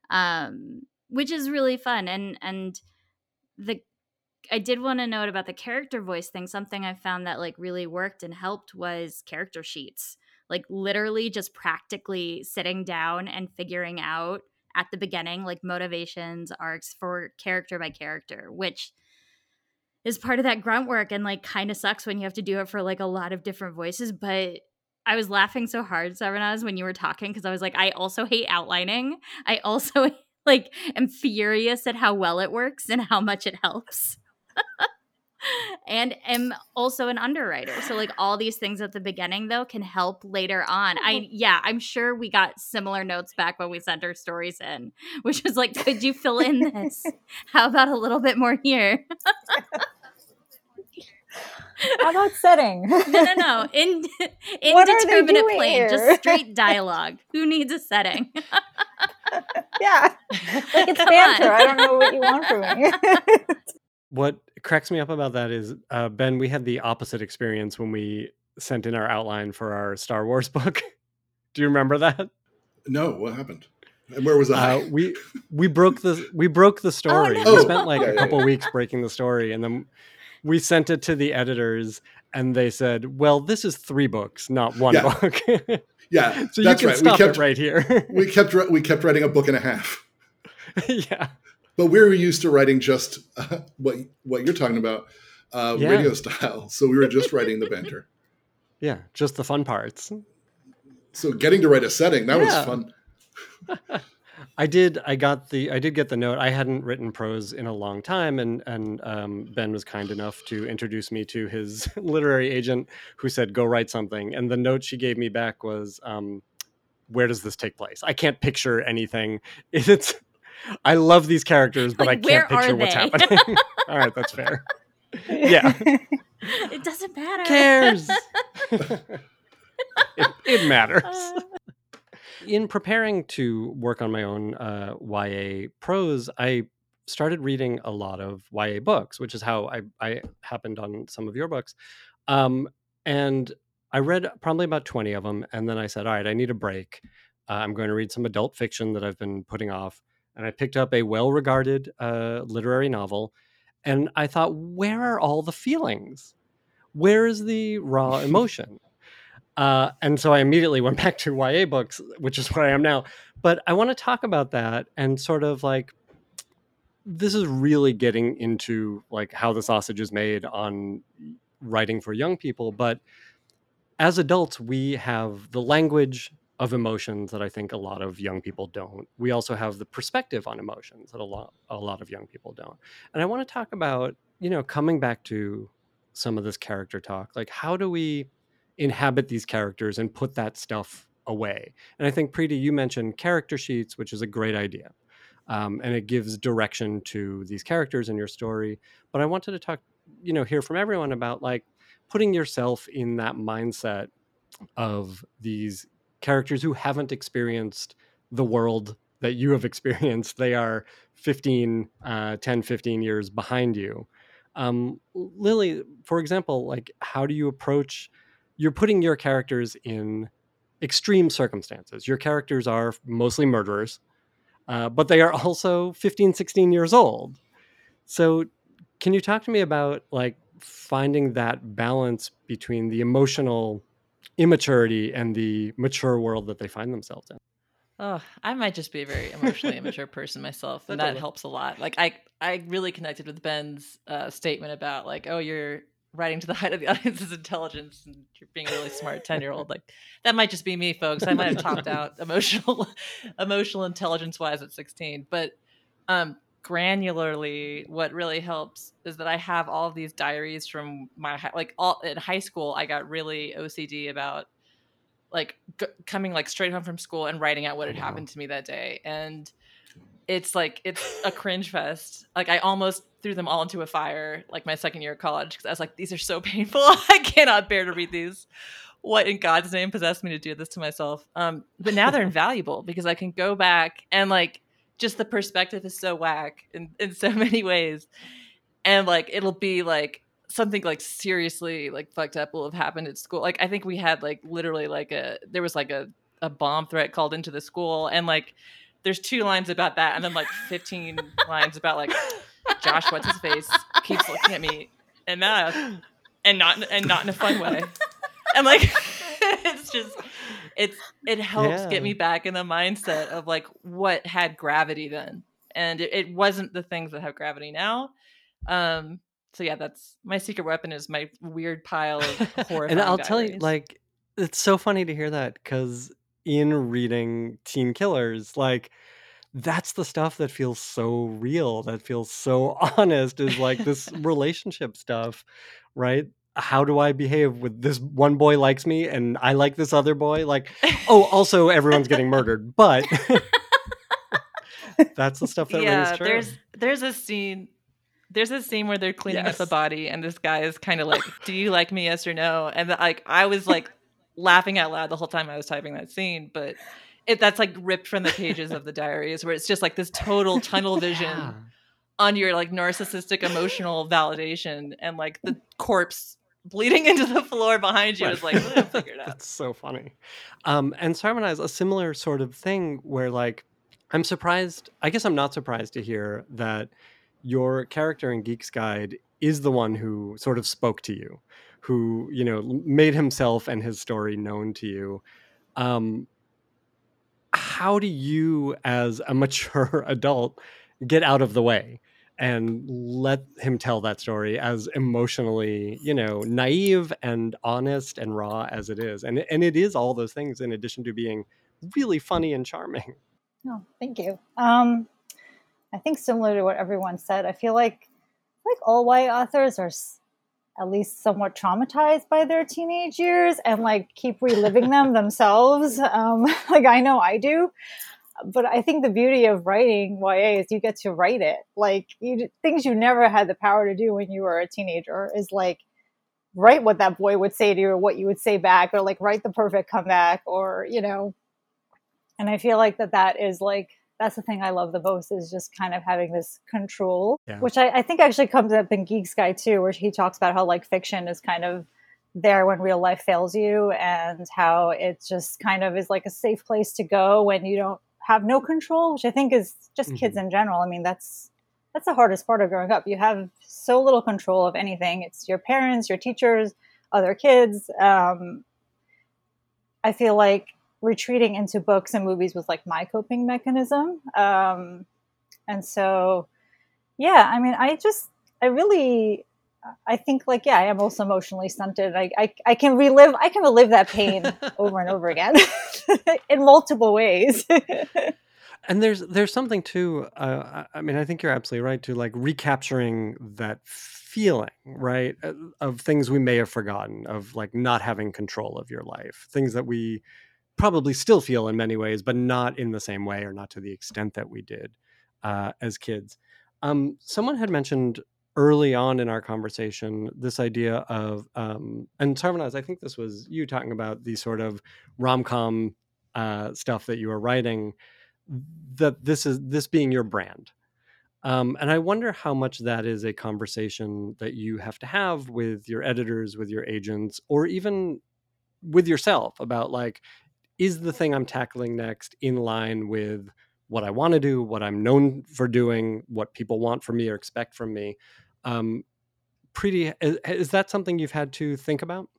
Which is really fun. And I did want to note about the character voice thing. Something I found that like really worked and helped was character sheets. Like literally just practically sitting down and figuring out at the beginning like motivations, arcs for character by character, which is part of that grunt work and like kind of sucks when you have to do it for like a lot of different voices. But I was laughing so hard, Sarvanaz, when you were talking, because I was like, I also hate outlining. I also like am furious at how well it works and how much it helps. And am also an underwriter. So like all these things at the beginning though can help later on. I'm sure we got similar notes back when we sent our stories in, which was like, could you fill in this? How about a little bit more here? How about setting? No. What are they Indeterminate doing plane, here? just straight dialogue. Who needs a setting? Yeah. Like it's Come banter. on. I don't know what you want from me. What cracks me up about that is, Ben, we had the opposite experience when we sent in our outline for our Star Wars book. Do you remember that? No, what happened? And where was I? We broke the story. no. We spent like Yeah, a yeah, couple yeah. weeks breaking the story, and then we sent it to the editors, and they said, "Well, this is 3 books, not 1 Yeah. book." Yeah, So you that's can right. stop it right here. We kept writing a book and a half. Yeah. But we're used to writing just what you're talking about, Yeah. radio style. So we were just writing the banter. Yeah, just the fun parts. So getting to write a setting, that was Yeah. fun. I did get the note. I hadn't written prose in a long time, and Ben was kind enough to introduce me to his literary agent, who said, "Go write something." And the note she gave me back was, "Where does this take place? I can't picture anything. I love these characters, but Like, I can't where picture are what's they?" happening." All right, that's fair. Yeah, It doesn't matter. cares. It matters. In preparing to work on my own YA prose, I started reading a lot of YA books, which is how I happened on some of your books. And I read probably about 20 of them. And then I said, all right, I need a break. I'm going to read some adult fiction that I've been putting off. And I picked up a well-regarded literary novel. And I thought, where are all the feelings? Where is the raw emotion? And so I immediately went back to YA books, which is where I am now. But I want to talk about that and sort of like, this is really getting into like how the sausage is made on writing for young people. But as adults, we have the language of emotions that I think a lot of young people don't. We also have the perspective on emotions that a lot of young people don't. And I want to talk about, coming back to some of this character talk, like how do we inhabit these characters and put that stuff away? And I think, Preeti, you mentioned character sheets, which is a great idea. And it gives direction to these characters in your story. But I wanted to talk, hear from everyone about like putting yourself in that mindset of these characters who haven't experienced the world that you have experienced. They are 10, 15 years behind you. Lily, for example, like how do you approach, you're putting your characters in extreme circumstances. Your characters are mostly murderers, but they are also 15, 16 years old. So can you talk to me about like finding that balance between the emotional immaturity and the mature world that they find themselves in? Oh, I might just be a very emotionally immature person myself, and that helps a lot. Like I really connected with Ben's statement about like, oh, you're writing to the height of the audience's intelligence, and you're being a really smart 10-year-old. Like that might just be me, folks. I might have topped out emotional intelligence wise at 16, but granularly, what really helps is that I have all of these diaries from my in high school. I got really OCD about like coming like straight home from school and writing out what had happened to me that day, and it's a cringe fest. Like I almost threw them all into a fire like my second year of college because I was like, these are so painful. I cannot bear to read these. What in God's name possessed me to do this to myself? But now they're invaluable because I can go back and like just the perspective is so whack in so many ways, and like it'll be something like seriously like fucked up will have happened at school. Like I think we had like literally like there was like a bomb threat called into the school, and like there's 2 lines about that, and then like 15 lines about like Josh, what's his face, keeps looking at me and not in a fun way, and like it's just it helps get me back in the mindset of like what had gravity then, and it wasn't the things that have gravity now. So yeah, that's my secret weapon is my weird pile of horrifying And I'll diaries. tell you, like, it's so funny to hear that because in reading Teen Killers, like, that's the stuff that feels so real, that feels so honest, is like this relationship stuff, right? How do I behave with this one boy likes me and I like this other boy? Like, oh, also everyone's getting murdered, but that's the stuff that rings true. There's a scene There's a scene where they're cleaning up Yes. the body, and this guy is kind of like, "Do you like me? Yes or no?" And like, I was like laughing out loud the whole time I was typing that scene. But that's like ripped from the pages of the diaries, where it's just like this total tunnel vision Yeah. on your like narcissistic emotional validation, and like the corpse bleeding into the floor behind you is like, figure it out. That's so funny. And Sarvan has a similar sort of thing where, like, I'm surprised. I guess I'm not surprised to hear that your character in Geek's Guide is the one who sort of spoke to you, who, you know, made himself and his story known to you. How do you, as a mature adult, get out of the way and let him tell that story, as emotionally, you know, naive and honest and raw as it is? And it is all those things in addition to being really funny and charming. Oh, thank you. I think similar to what everyone said, I feel like all YA authors are at least somewhat traumatized by their teenage years and like keep reliving them themselves. Like I know I do, but I think the beauty of writing YA is you get to write it. Like things you never had the power to do when you were a teenager is like write what that boy would say to you or what you would say back, or like write the perfect comeback, or, you know. And I feel like that is like, that's the thing I love the most, is just kind of having this control, which I think actually comes up in Geek's Guide too, where he talks about how like fiction is kind of there when real life fails you, and how it just kind of is like a safe place to go when you don't have no control, which I think is just kids in general. I mean, that's the hardest part of growing up. You have so little control of anything. It's your parents, your teachers, other kids. I feel like retreating into books and movies was like my coping mechanism. And so, yeah, I mean, I think like, yeah, I am also emotionally stunted. I can relive that pain over and over again in multiple ways. And there's something too, I mean, I think you're absolutely right, to like recapturing that feeling, right, of things we may have forgotten, of like not having control of your life, things that we probably still feel in many ways, but not in the same way, or not to the extent that we did as kids. Someone had mentioned early on in our conversation this idea of, and Sarvanaz, I think this was you talking about the sort of rom-com stuff that you were writing, that this being your brand. And I wonder how much that is a conversation that you have to have with your editors, with your agents, or even with yourself about like, is the thing I'm tackling next in line with what I want to do, what I'm known for doing, what people want from me or expect from me? Preeti, is that something you've had to think about?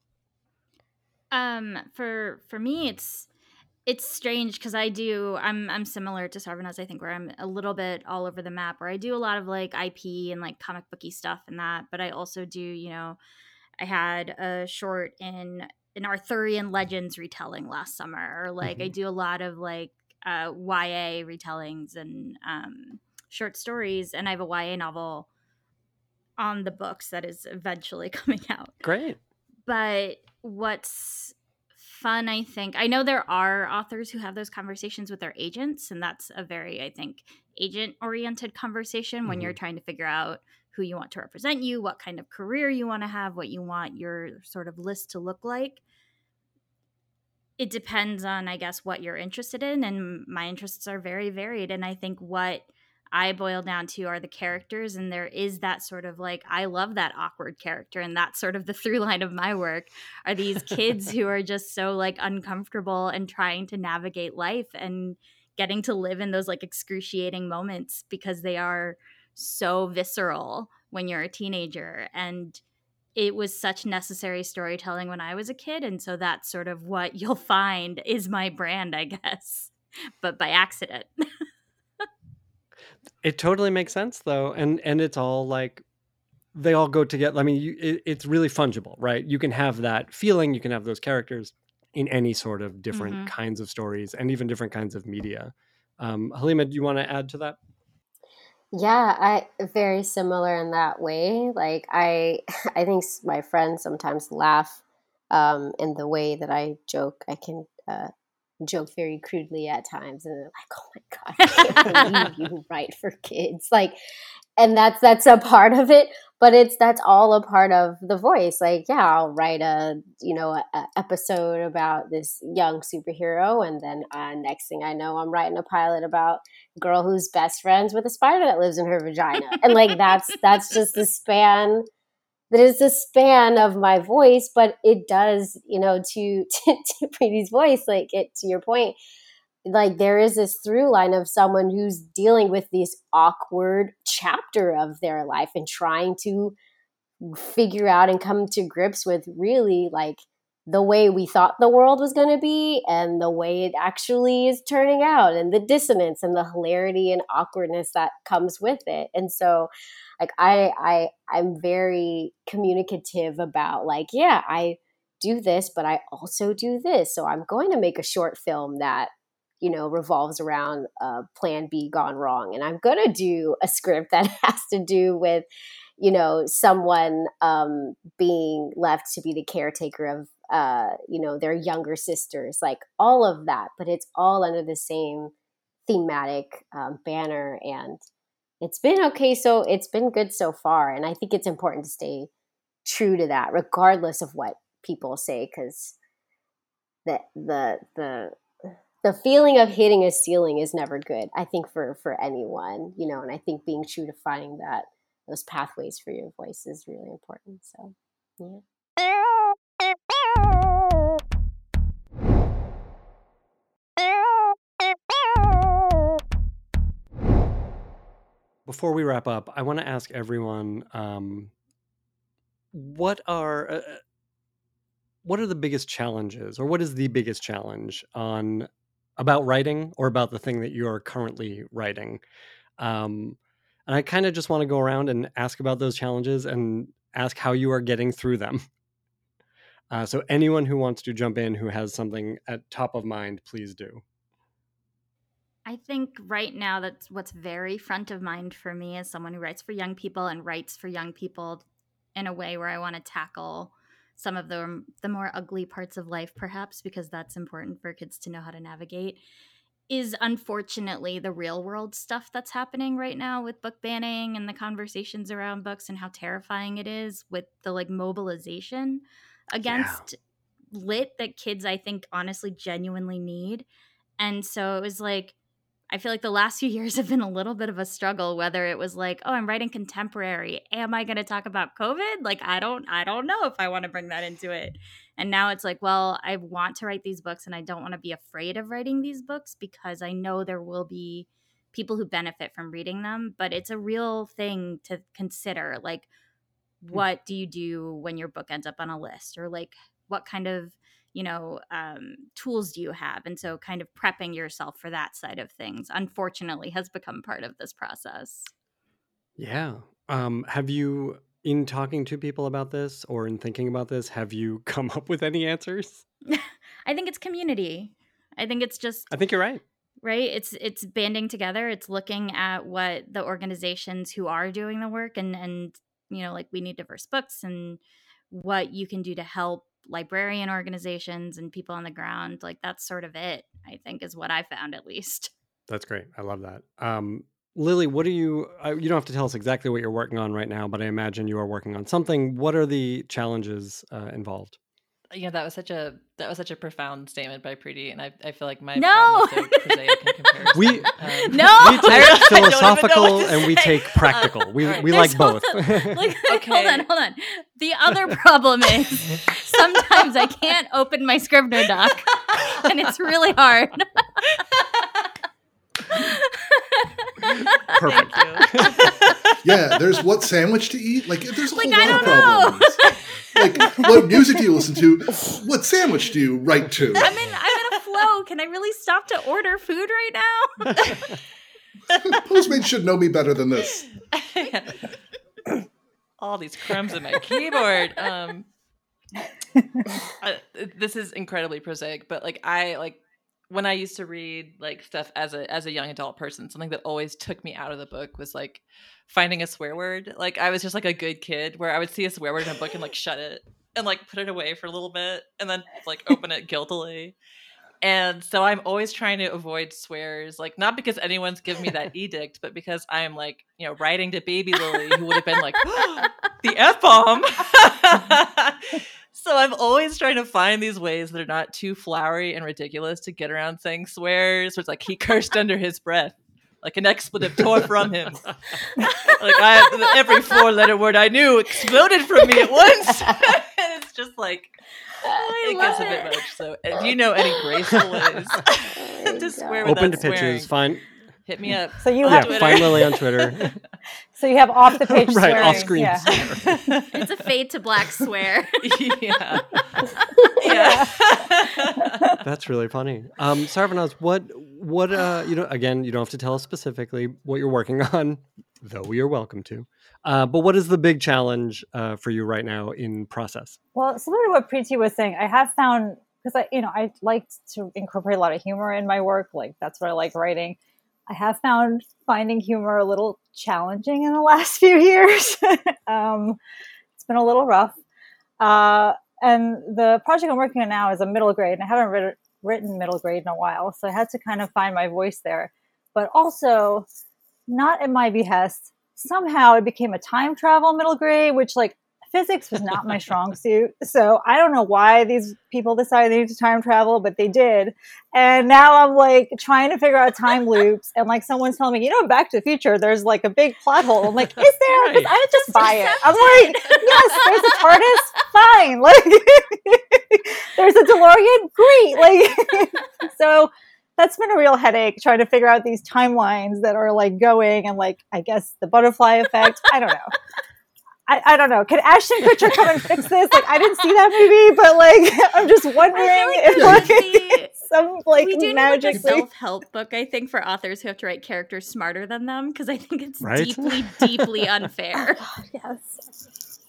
For me, it's strange because I'm similar to Sarvanaz, I think, where I'm a little bit all over the map, where I do a lot of like IP and like comic booky stuff and that, but I also do, you know, I had a short in an Arthurian Legends retelling last summer, or like I do a lot of like YA retellings and short stories, and I have a YA novel on the books that is eventually coming out. Great. But what's fun, I think, I know there are authors who have those conversations with their agents, and that's a very, I think, agent-oriented conversation when you're trying to figure out who you want to represent you, what kind of career you want to have, what you want your sort of list to look like. It depends on, I guess, what you're interested in, and my interests are very varied, and I think what I boil down to are the characters, and there is that sort of like, I love that awkward character, and that's sort of the through line of my work, are these kids who are just so like uncomfortable and trying to navigate life and getting to live in those like excruciating moments because they are so visceral when you're a teenager. And it was such necessary storytelling when I was a kid, and so that's sort of what you'll find is my brand, I guess, but by accident. It totally makes sense though, and it's all like, they all go together. I mean, it's really fungible, right? You can have that feeling, you can have those characters in any sort of different kinds of stories and even different kinds of media. Halima, do you want to add to that? Yeah, I very similar in that way. Like I think my friends sometimes laugh in the way that I joke. I can joke very crudely at times, and they're like, "Oh my god, I can't believe you write for kids!" Like, and that's a part of it, but that's all a part of the voice. Like, yeah, I'll write a episode about this young superhero, and then next thing I know, I'm writing a pilot about a girl who's best friends with a spider that lives in her vagina, and like that's just the span. That is the span of my voice, but it does, to Preeti's voice, like to your point, like there is this through line of someone who's dealing with this awkward chapter of their life and trying to figure out and come to grips with really like the way we thought the world was going to be and the way it actually is turning out, and the dissonance and the hilarity and awkwardness that comes with it. And so like I'm very communicative about like, yeah, I do this, but I also do this. So I'm going to make a short film that revolves around plan B gone wrong. And I'm going to do a script that has to do with, someone being left to be the caretaker of, their younger sisters, like all of that. But it's all under the same thematic banner. And it's been okay. So it's been good so far. And I think it's important to stay true to that, regardless of what people say, because the feeling of hitting a ceiling is never good, I think, for anyone, and I think being true to finding those pathways for your voice is really important. So, yeah. Before we wrap up, I want to ask everyone, what are the biggest challenges, or what is the biggest challenge about writing, or about the thing that you're currently writing? And I kind of just want to go around and ask about those challenges and ask how you are getting through them. So anyone who wants to jump in, who has something at top of mind, please do. I think right now that's what's very front of mind for me as someone who writes for young people and writes for young people in a way where I want to tackle some of the more ugly parts of life, perhaps, because that's important for kids to know how to navigate, is unfortunately the real world stuff that's happening right now with book banning and the conversations around books and how terrifying it is with the like mobilization against lit that kids, I think, honestly genuinely need. And so it was like, I feel like the last few years have been a little bit of a struggle, whether it was like, oh, I'm writing contemporary. Am I going to talk about COVID? Like, I don't know if I want to bring that into it. And now it's like, well, I want to write these books and I don't want to be afraid of writing these books because I know there will be people who benefit from reading them. But it's a real thing to consider. Like, what do you do when your book ends up on a list? Or like, what kind of tools do you have? And so kind of prepping yourself for that side of things, unfortunately, has become part of this process. Yeah. Have you, in talking to people about this or in thinking about this, have you come up with any answers? I think it's community. I think it's just... I think you're right. Right? It's banding together. It's looking at what the organizations who are doing the work and like We Need Diverse Books and what you can do to help librarian organizations and people on the ground. Like that's sort of it, I think, is what I found, at least. That's great. I love that. Lily, what are you don't have to tell us exactly what you're working on right now, but I imagine you are working on something. What are the challenges involved? That was such a profound statement by Preeti, and I feel like my no, so prosaic in comparison. We take philosophical and we take practical. We like both. Like, okay. Hold on. The other problem is sometimes I can't open my Scrivener doc, and it's really hard. Perfect. Yeah, there's what sandwich to eat. Like, there's a whole I lot of don't problems. Like, what music do you listen to? What sandwich do you write to? I'm in a flow. Can I really stop to order food right now? Postmates should know me better than this. All these crumbs in my keyboard. This is incredibly prosaic, but when I used to read like stuff as a young adult person, something that always took me out of the book was like finding a swear word. Like I was just like a good kid where I would see a swear word in a book and like shut it and like put it away for a little bit and then like open it guiltily. And so I'm always trying to avoid swears, like not because anyone's given me that edict, but because I'm like, writing to baby Lily, who would have been like, the F-bomb. So I'm always trying to find these ways that are not too flowery and ridiculous to get around saying swears. So it's like he cursed under his breath, like an expletive tore from him. Like every 4-letter word I knew exploded from me at once. And it's just like, it gets a bit much. So if you know any graceful ways to swear without Open to swearing, pitches. Find hit me up. So you on have Twitter. find Lily on Twitter. So you have off the page Right, swearing. off screen. Yeah. It's a fade to black swear. Yeah. That's really funny. Sarvanas, what again, you don't have to tell us specifically what you're working on, though we are welcome to. But what is the big challenge for you right now in process? Well, similar to what Preeti was saying, I have found, because I like to incorporate a lot of humor in my work. Like that's what I like writing. I have found finding humor a little challenging in the last few years. It's been a little rough. And the project I'm working on now is a middle grade, and I haven't written middle grade in a while. So I had to kind of find my voice there. But also, not at my behest, somehow it became a time travel middle grade, which physics was not my strong suit. So I don't know why these people decided they need to time travel, but they did. And now I'm trying to figure out time loops. And someone's telling me, Back to the Future, there's a big plot hole. I'm like, is there? Right. I would just buy it. I'm like, yes, there's a TARDIS. Fine. There's a DeLorean. Great. So that's been a real headache trying to figure out these timelines that are going and I guess the butterfly effect. I don't know. I don't know. Can Ashton Kutcher come and fix this? I didn't see that movie, but I'm just wondering if some we do magic need a self-help book, I think, for authors who have to write characters smarter than them, because I think it's Right? deeply, deeply unfair. Yes.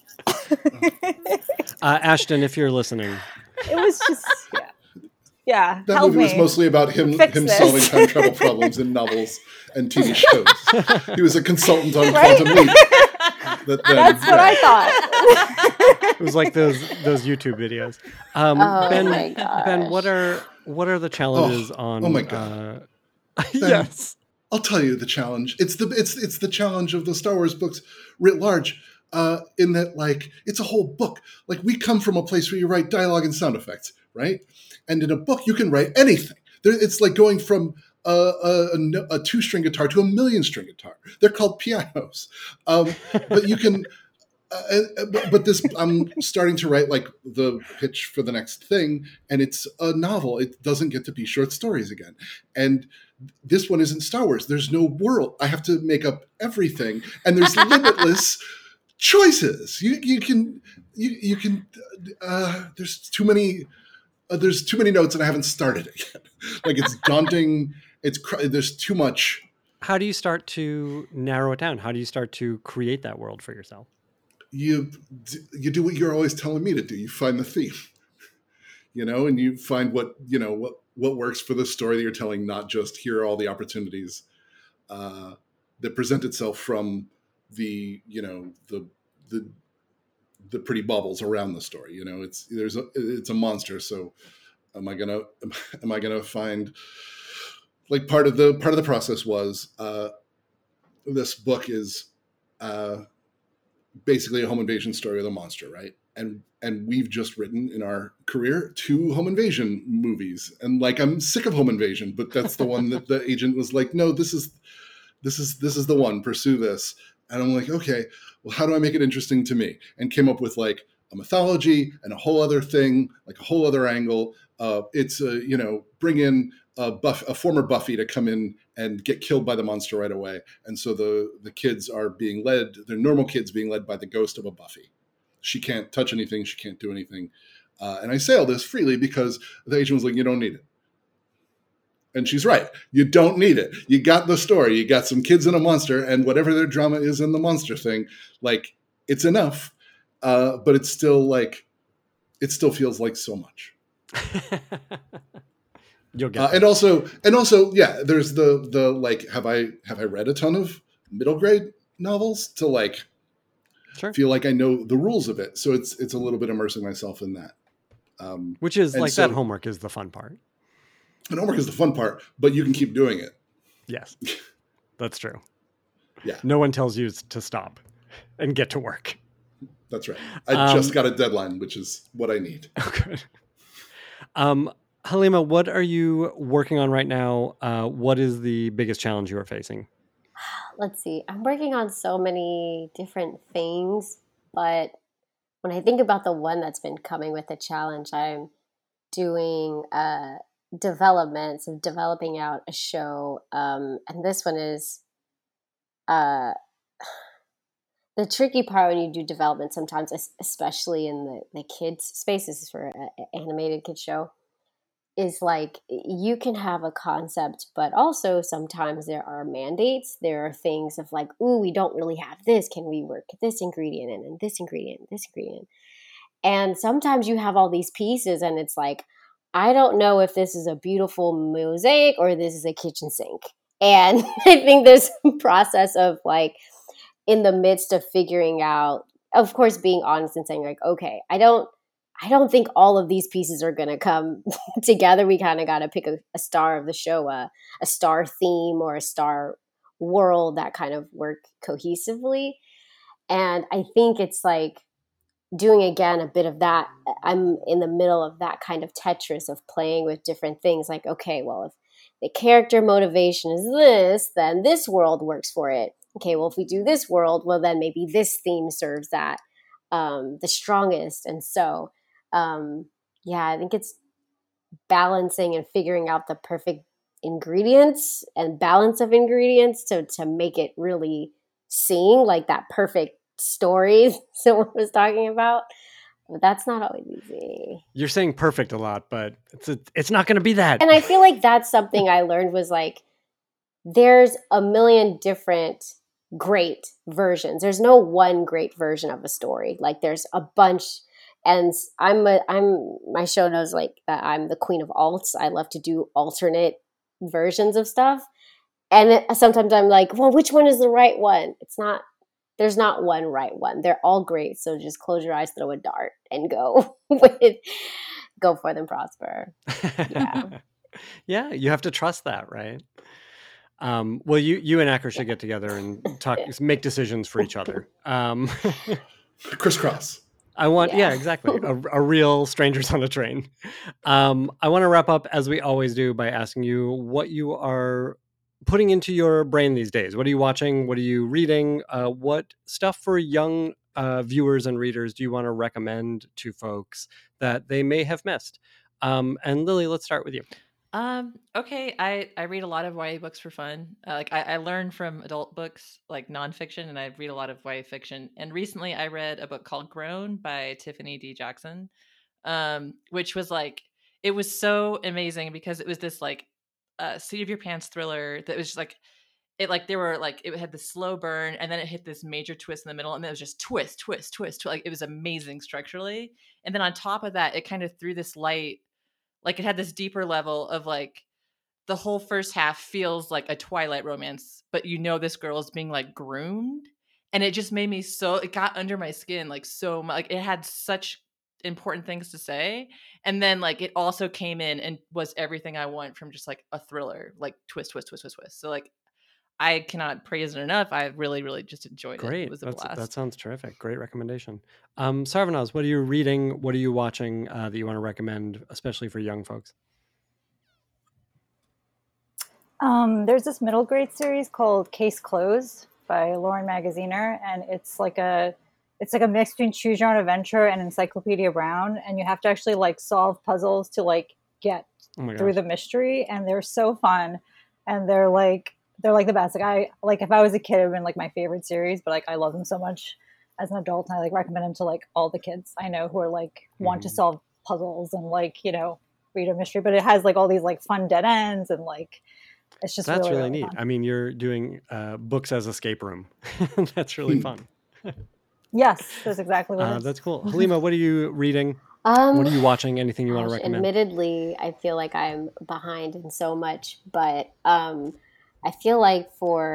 Ashton, if you're listening. It was just yeah. That help movie was me. mostly about him Fix this. solving time travel problems in novels and TV shows. He was a consultant on Right? Quantum Leap. That's what I thought. It was like those YouTube videos. my gosh. Ben, what are the challenges on? oh my God. Yes. I'll tell you the challenge. It's the challenge of the Star Wars books writ large. In that, it's a whole book. We come from a place where you write dialogue and sound effects, right? And in a book, you can write anything. It's like going from a 2-string guitar to a 1,000,000-string guitar. They're called pianos. But you can. But this, I'm starting to write the pitch for the next thing, and it's a novel. It doesn't get to be short stories again. And this one isn't Star Wars. There's no world. I have to make up everything, and there's limitless choices. You can. There's too many. There's too many notes, and I haven't started it yet. It's daunting. There's too much. How do you start to narrow it down? How do you start to create that world for yourself? You do what you're always telling me to do. You find the theme, and you find what works for the story that you're telling. Not just here are all the opportunities that present itself from the pretty bubbles around the story. It's a monster. So am I gonna find part of the process was this book is basically a home invasion story with a monster, right? And we've just written in our career 2 home invasion movies, and I'm sick of home invasion, but that's the one that the agent was like, no, this is the one, pursue this. And I'm like, okay, well, how do I make it interesting to me? And came up with a mythology and a whole other thing, a whole other angle. It's bring in a former Buffy to come in and get killed by the monster right away. And so the kids are being led, they're normal kids being led by the ghost of a Buffy. She can't touch anything. She can't do anything. And I say all this freely because the agent was like, you don't need it. And she's right. You don't need it. You got the story. You got some kids and a monster, and whatever their drama is in the monster thing, it's enough. But it's still it still feels like so much. You'll get and also, yeah. There's the have I read a ton of middle grade novels to sure. feel like I know the rules of it. So it's a little bit immersing myself in that. Which is and that homework is the fun part. And homework is the fun part, but you can keep doing it. Yes, that's true. Yeah, No one tells you to stop and get to work. that's right. I just got a deadline, which is what I need. Good. Halima, what are you working on right now? What is the biggest challenge you are facing? Let's see. I'm working on so many different things, but when I think about the one that's been coming with a challenge, I'm doing developments of developing out a show. And this one is the tricky part when you do development sometimes, especially in the kids spaces for an animated kids show, is like you can have a concept, but also sometimes there are mandates. There are things of like, ooh, we don't really have this. Can we work this ingredient in and this ingredient and this ingredient? And sometimes you have all these pieces and it's like, I don't know if this is a beautiful mosaic or this is a kitchen sink. And I think there's a process of like, in the midst of figuring out, of course, being honest and saying like, okay, I don't think all of these pieces are going to come together. We kind of got to pick a star of the show, a star theme or a star world that kind of work cohesively. And I think it's like doing again a bit of that. I'm in the middle of that kind of Tetris of playing with different things. Like, okay, well, if the character motivation is this, then this world works for it. Okay, well, if we do this world, well, then maybe this theme serves that the strongest. And so, yeah, I think it's balancing and figuring out the perfect ingredients and balance of ingredients to make it really sing like that perfect story someone was talking about. But that's not always easy. You're saying perfect a lot, but it's not going to be that. And I feel like that's something I learned was like, there's a million different great versions. There's no one great version of a story. Like there's a bunch. And my show knows like that I'm the queen of alts. I love to do alternate versions of stuff. And sometimes I'm like, well, which one is the right one? There's not one right one. They're all great. So just close your eyes, throw a dart and go go forth and prosper. Yeah. Yeah, you have to trust that, right? Well, you and Acker should get together and talk, make decisions for each other. Crisscross. I want, yeah, exactly. A real strangers on a train. I want to wrap up as we always do by asking you what you are putting into your brain these days. What are you watching? What are you reading? What stuff for young viewers and readers do you want to recommend to folks that they may have missed? And Lily, let's start with you. Okay, I read a lot of YA books for fun. I learn from adult books like nonfiction, and I read a lot of YA fiction. And recently, I read a book called Grown by Tiffany D. Jackson, which was like, it was so amazing because it was this like seat of your pants thriller that was just like, it had the slow burn and then it hit this major twist in the middle and then it was just twist. Like it was amazing structurally. And then on top of that, it kind of threw this light, like it had this deeper level of like the whole first half feels like a Twilight romance, but you know this girl is being like groomed. And it just made me it got under my skin like so much. Like it had such important things to say. And then like it also came in and was everything I want from just like a thriller, like twist. So like I cannot praise it enough. I really, really just enjoyed it. Great. It was a blast. That sounds terrific. Great recommendation. Sarvanaz, what are you reading? What are you watching that you want to recommend, especially for young folks? There's this middle grade series called Case Closed by Lauren Magaziner, and it's like a mix between Choose Your Own Adventure and Encyclopedia Brown, and you have to actually like solve puzzles to like get through the mystery, and they're so fun, and they're like the best. Like if I was a kid, it would have been like my favorite series, but like I love them so much as an adult, and I like recommend them to like all the kids I know who are like want to solve puzzles and like read a mystery, but it has like all these like fun dead ends and like it's just that's really really neat. fun. I mean, you're doing books as escape room. That's really fun. Yes, that's exactly what it is. That's cool. Halima, what are you reading? What are you watching? Anything you want to recommend? Admittedly, I feel like I'm behind in so much, but I feel like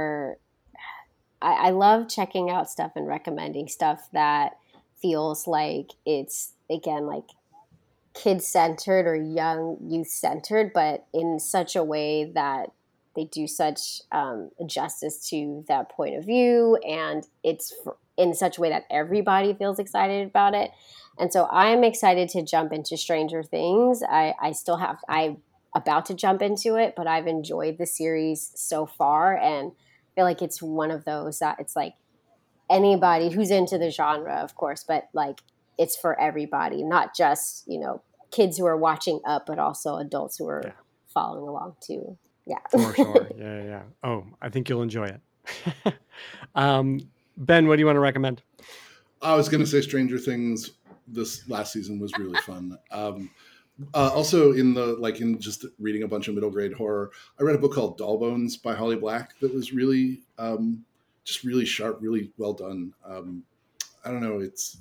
I love checking out stuff and recommending stuff that feels like it's, again, like kid-centered or young youth-centered, but in such a way that they do such justice to that point of view, and it's in such a way that everybody feels excited about it. And so I'm excited to jump into Stranger Things. I'm about to jump into it, but I've enjoyed the series so far, and I feel like it's one of those that it's like anybody who's into the genre, of course, but like it's for everybody, not just, you know, kids who are watching up, but also adults who are following along too. Yeah. For sure. Yeah. Oh, I think you'll enjoy it. Ben, what do you want to recommend? I was going to say Stranger Things this last season was really fun. Also in just reading a bunch of middle grade horror, I read a book called Doll Bones by Holly Black that was really, just really sharp, really well done. I don't know. It's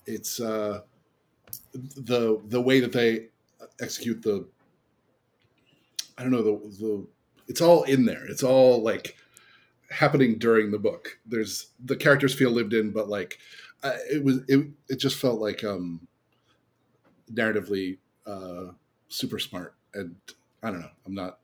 the way that they execute it's all in there. It's all like happening during the book. The characters feel lived in, but like it just felt like narratively super smart. And I don't know, I'm not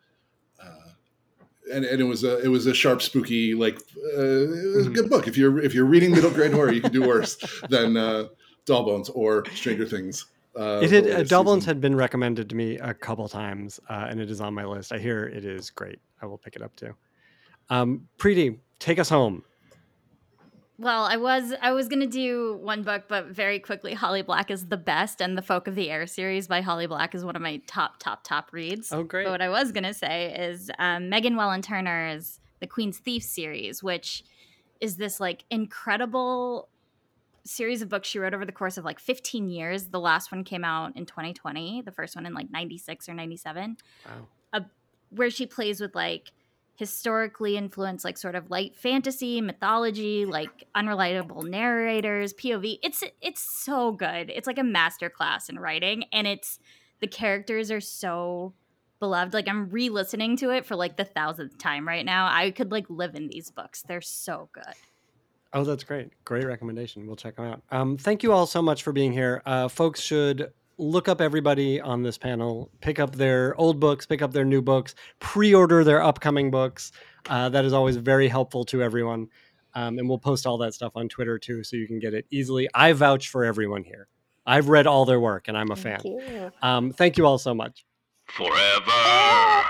and it was a sharp, spooky, like it was a good book. If you're reading middle grade horror, you can do worse than Doll Bones or Stranger Things. Doll Bones had been recommended to me a couple times, and it is on my list. I hear it is great. I will pick it up too. Preeti, take us home. Well, I was going to do one book, but very quickly, Holly Black is the best, and the Folk of the Air series by Holly Black is one of my top reads. Oh, great. But what I was going to say is Megan Welland Turner's The Queen's Thief series, which is this like incredible series of books she wrote over the course of like 15 years. The last one came out in 2020, the first one in like 96 or 97. Wow. Where she plays with like historically influenced like sort of light fantasy, mythology, like unreliable narrators, POV. It's so good. It's like a masterclass in writing, and the characters are so beloved. Like I'm re-listening to it for like the 1,000th time right now. I could like live in these books. They're so good. Oh, that's great. Great recommendation. We'll check them out. Thank you all so much for being here. Folks should look up everybody on this panel, pick up their old books, pick up their new books, pre-order their upcoming books. That is always very helpful to everyone. And we'll post all that stuff on Twitter too, so you can get it easily. I vouch for everyone here. I've read all their work and I'm a fan. Thank you all so much. Forever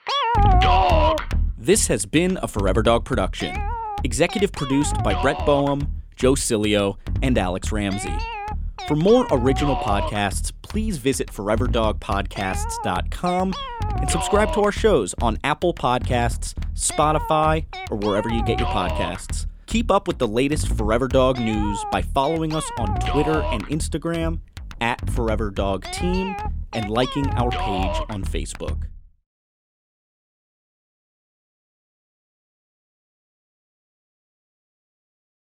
Dog. This has been a Forever Dog production. Executive produced by Brett Boehm, Joe Cilio, and Alex Ramsey. For more original podcasts, please visit foreverdogpodcasts.com and subscribe to our shows on Apple Podcasts, Spotify, or wherever you get your podcasts. Keep up with the latest Forever Dog news by following us on Twitter and Instagram @ForeverDogTeam and liking our page on Facebook.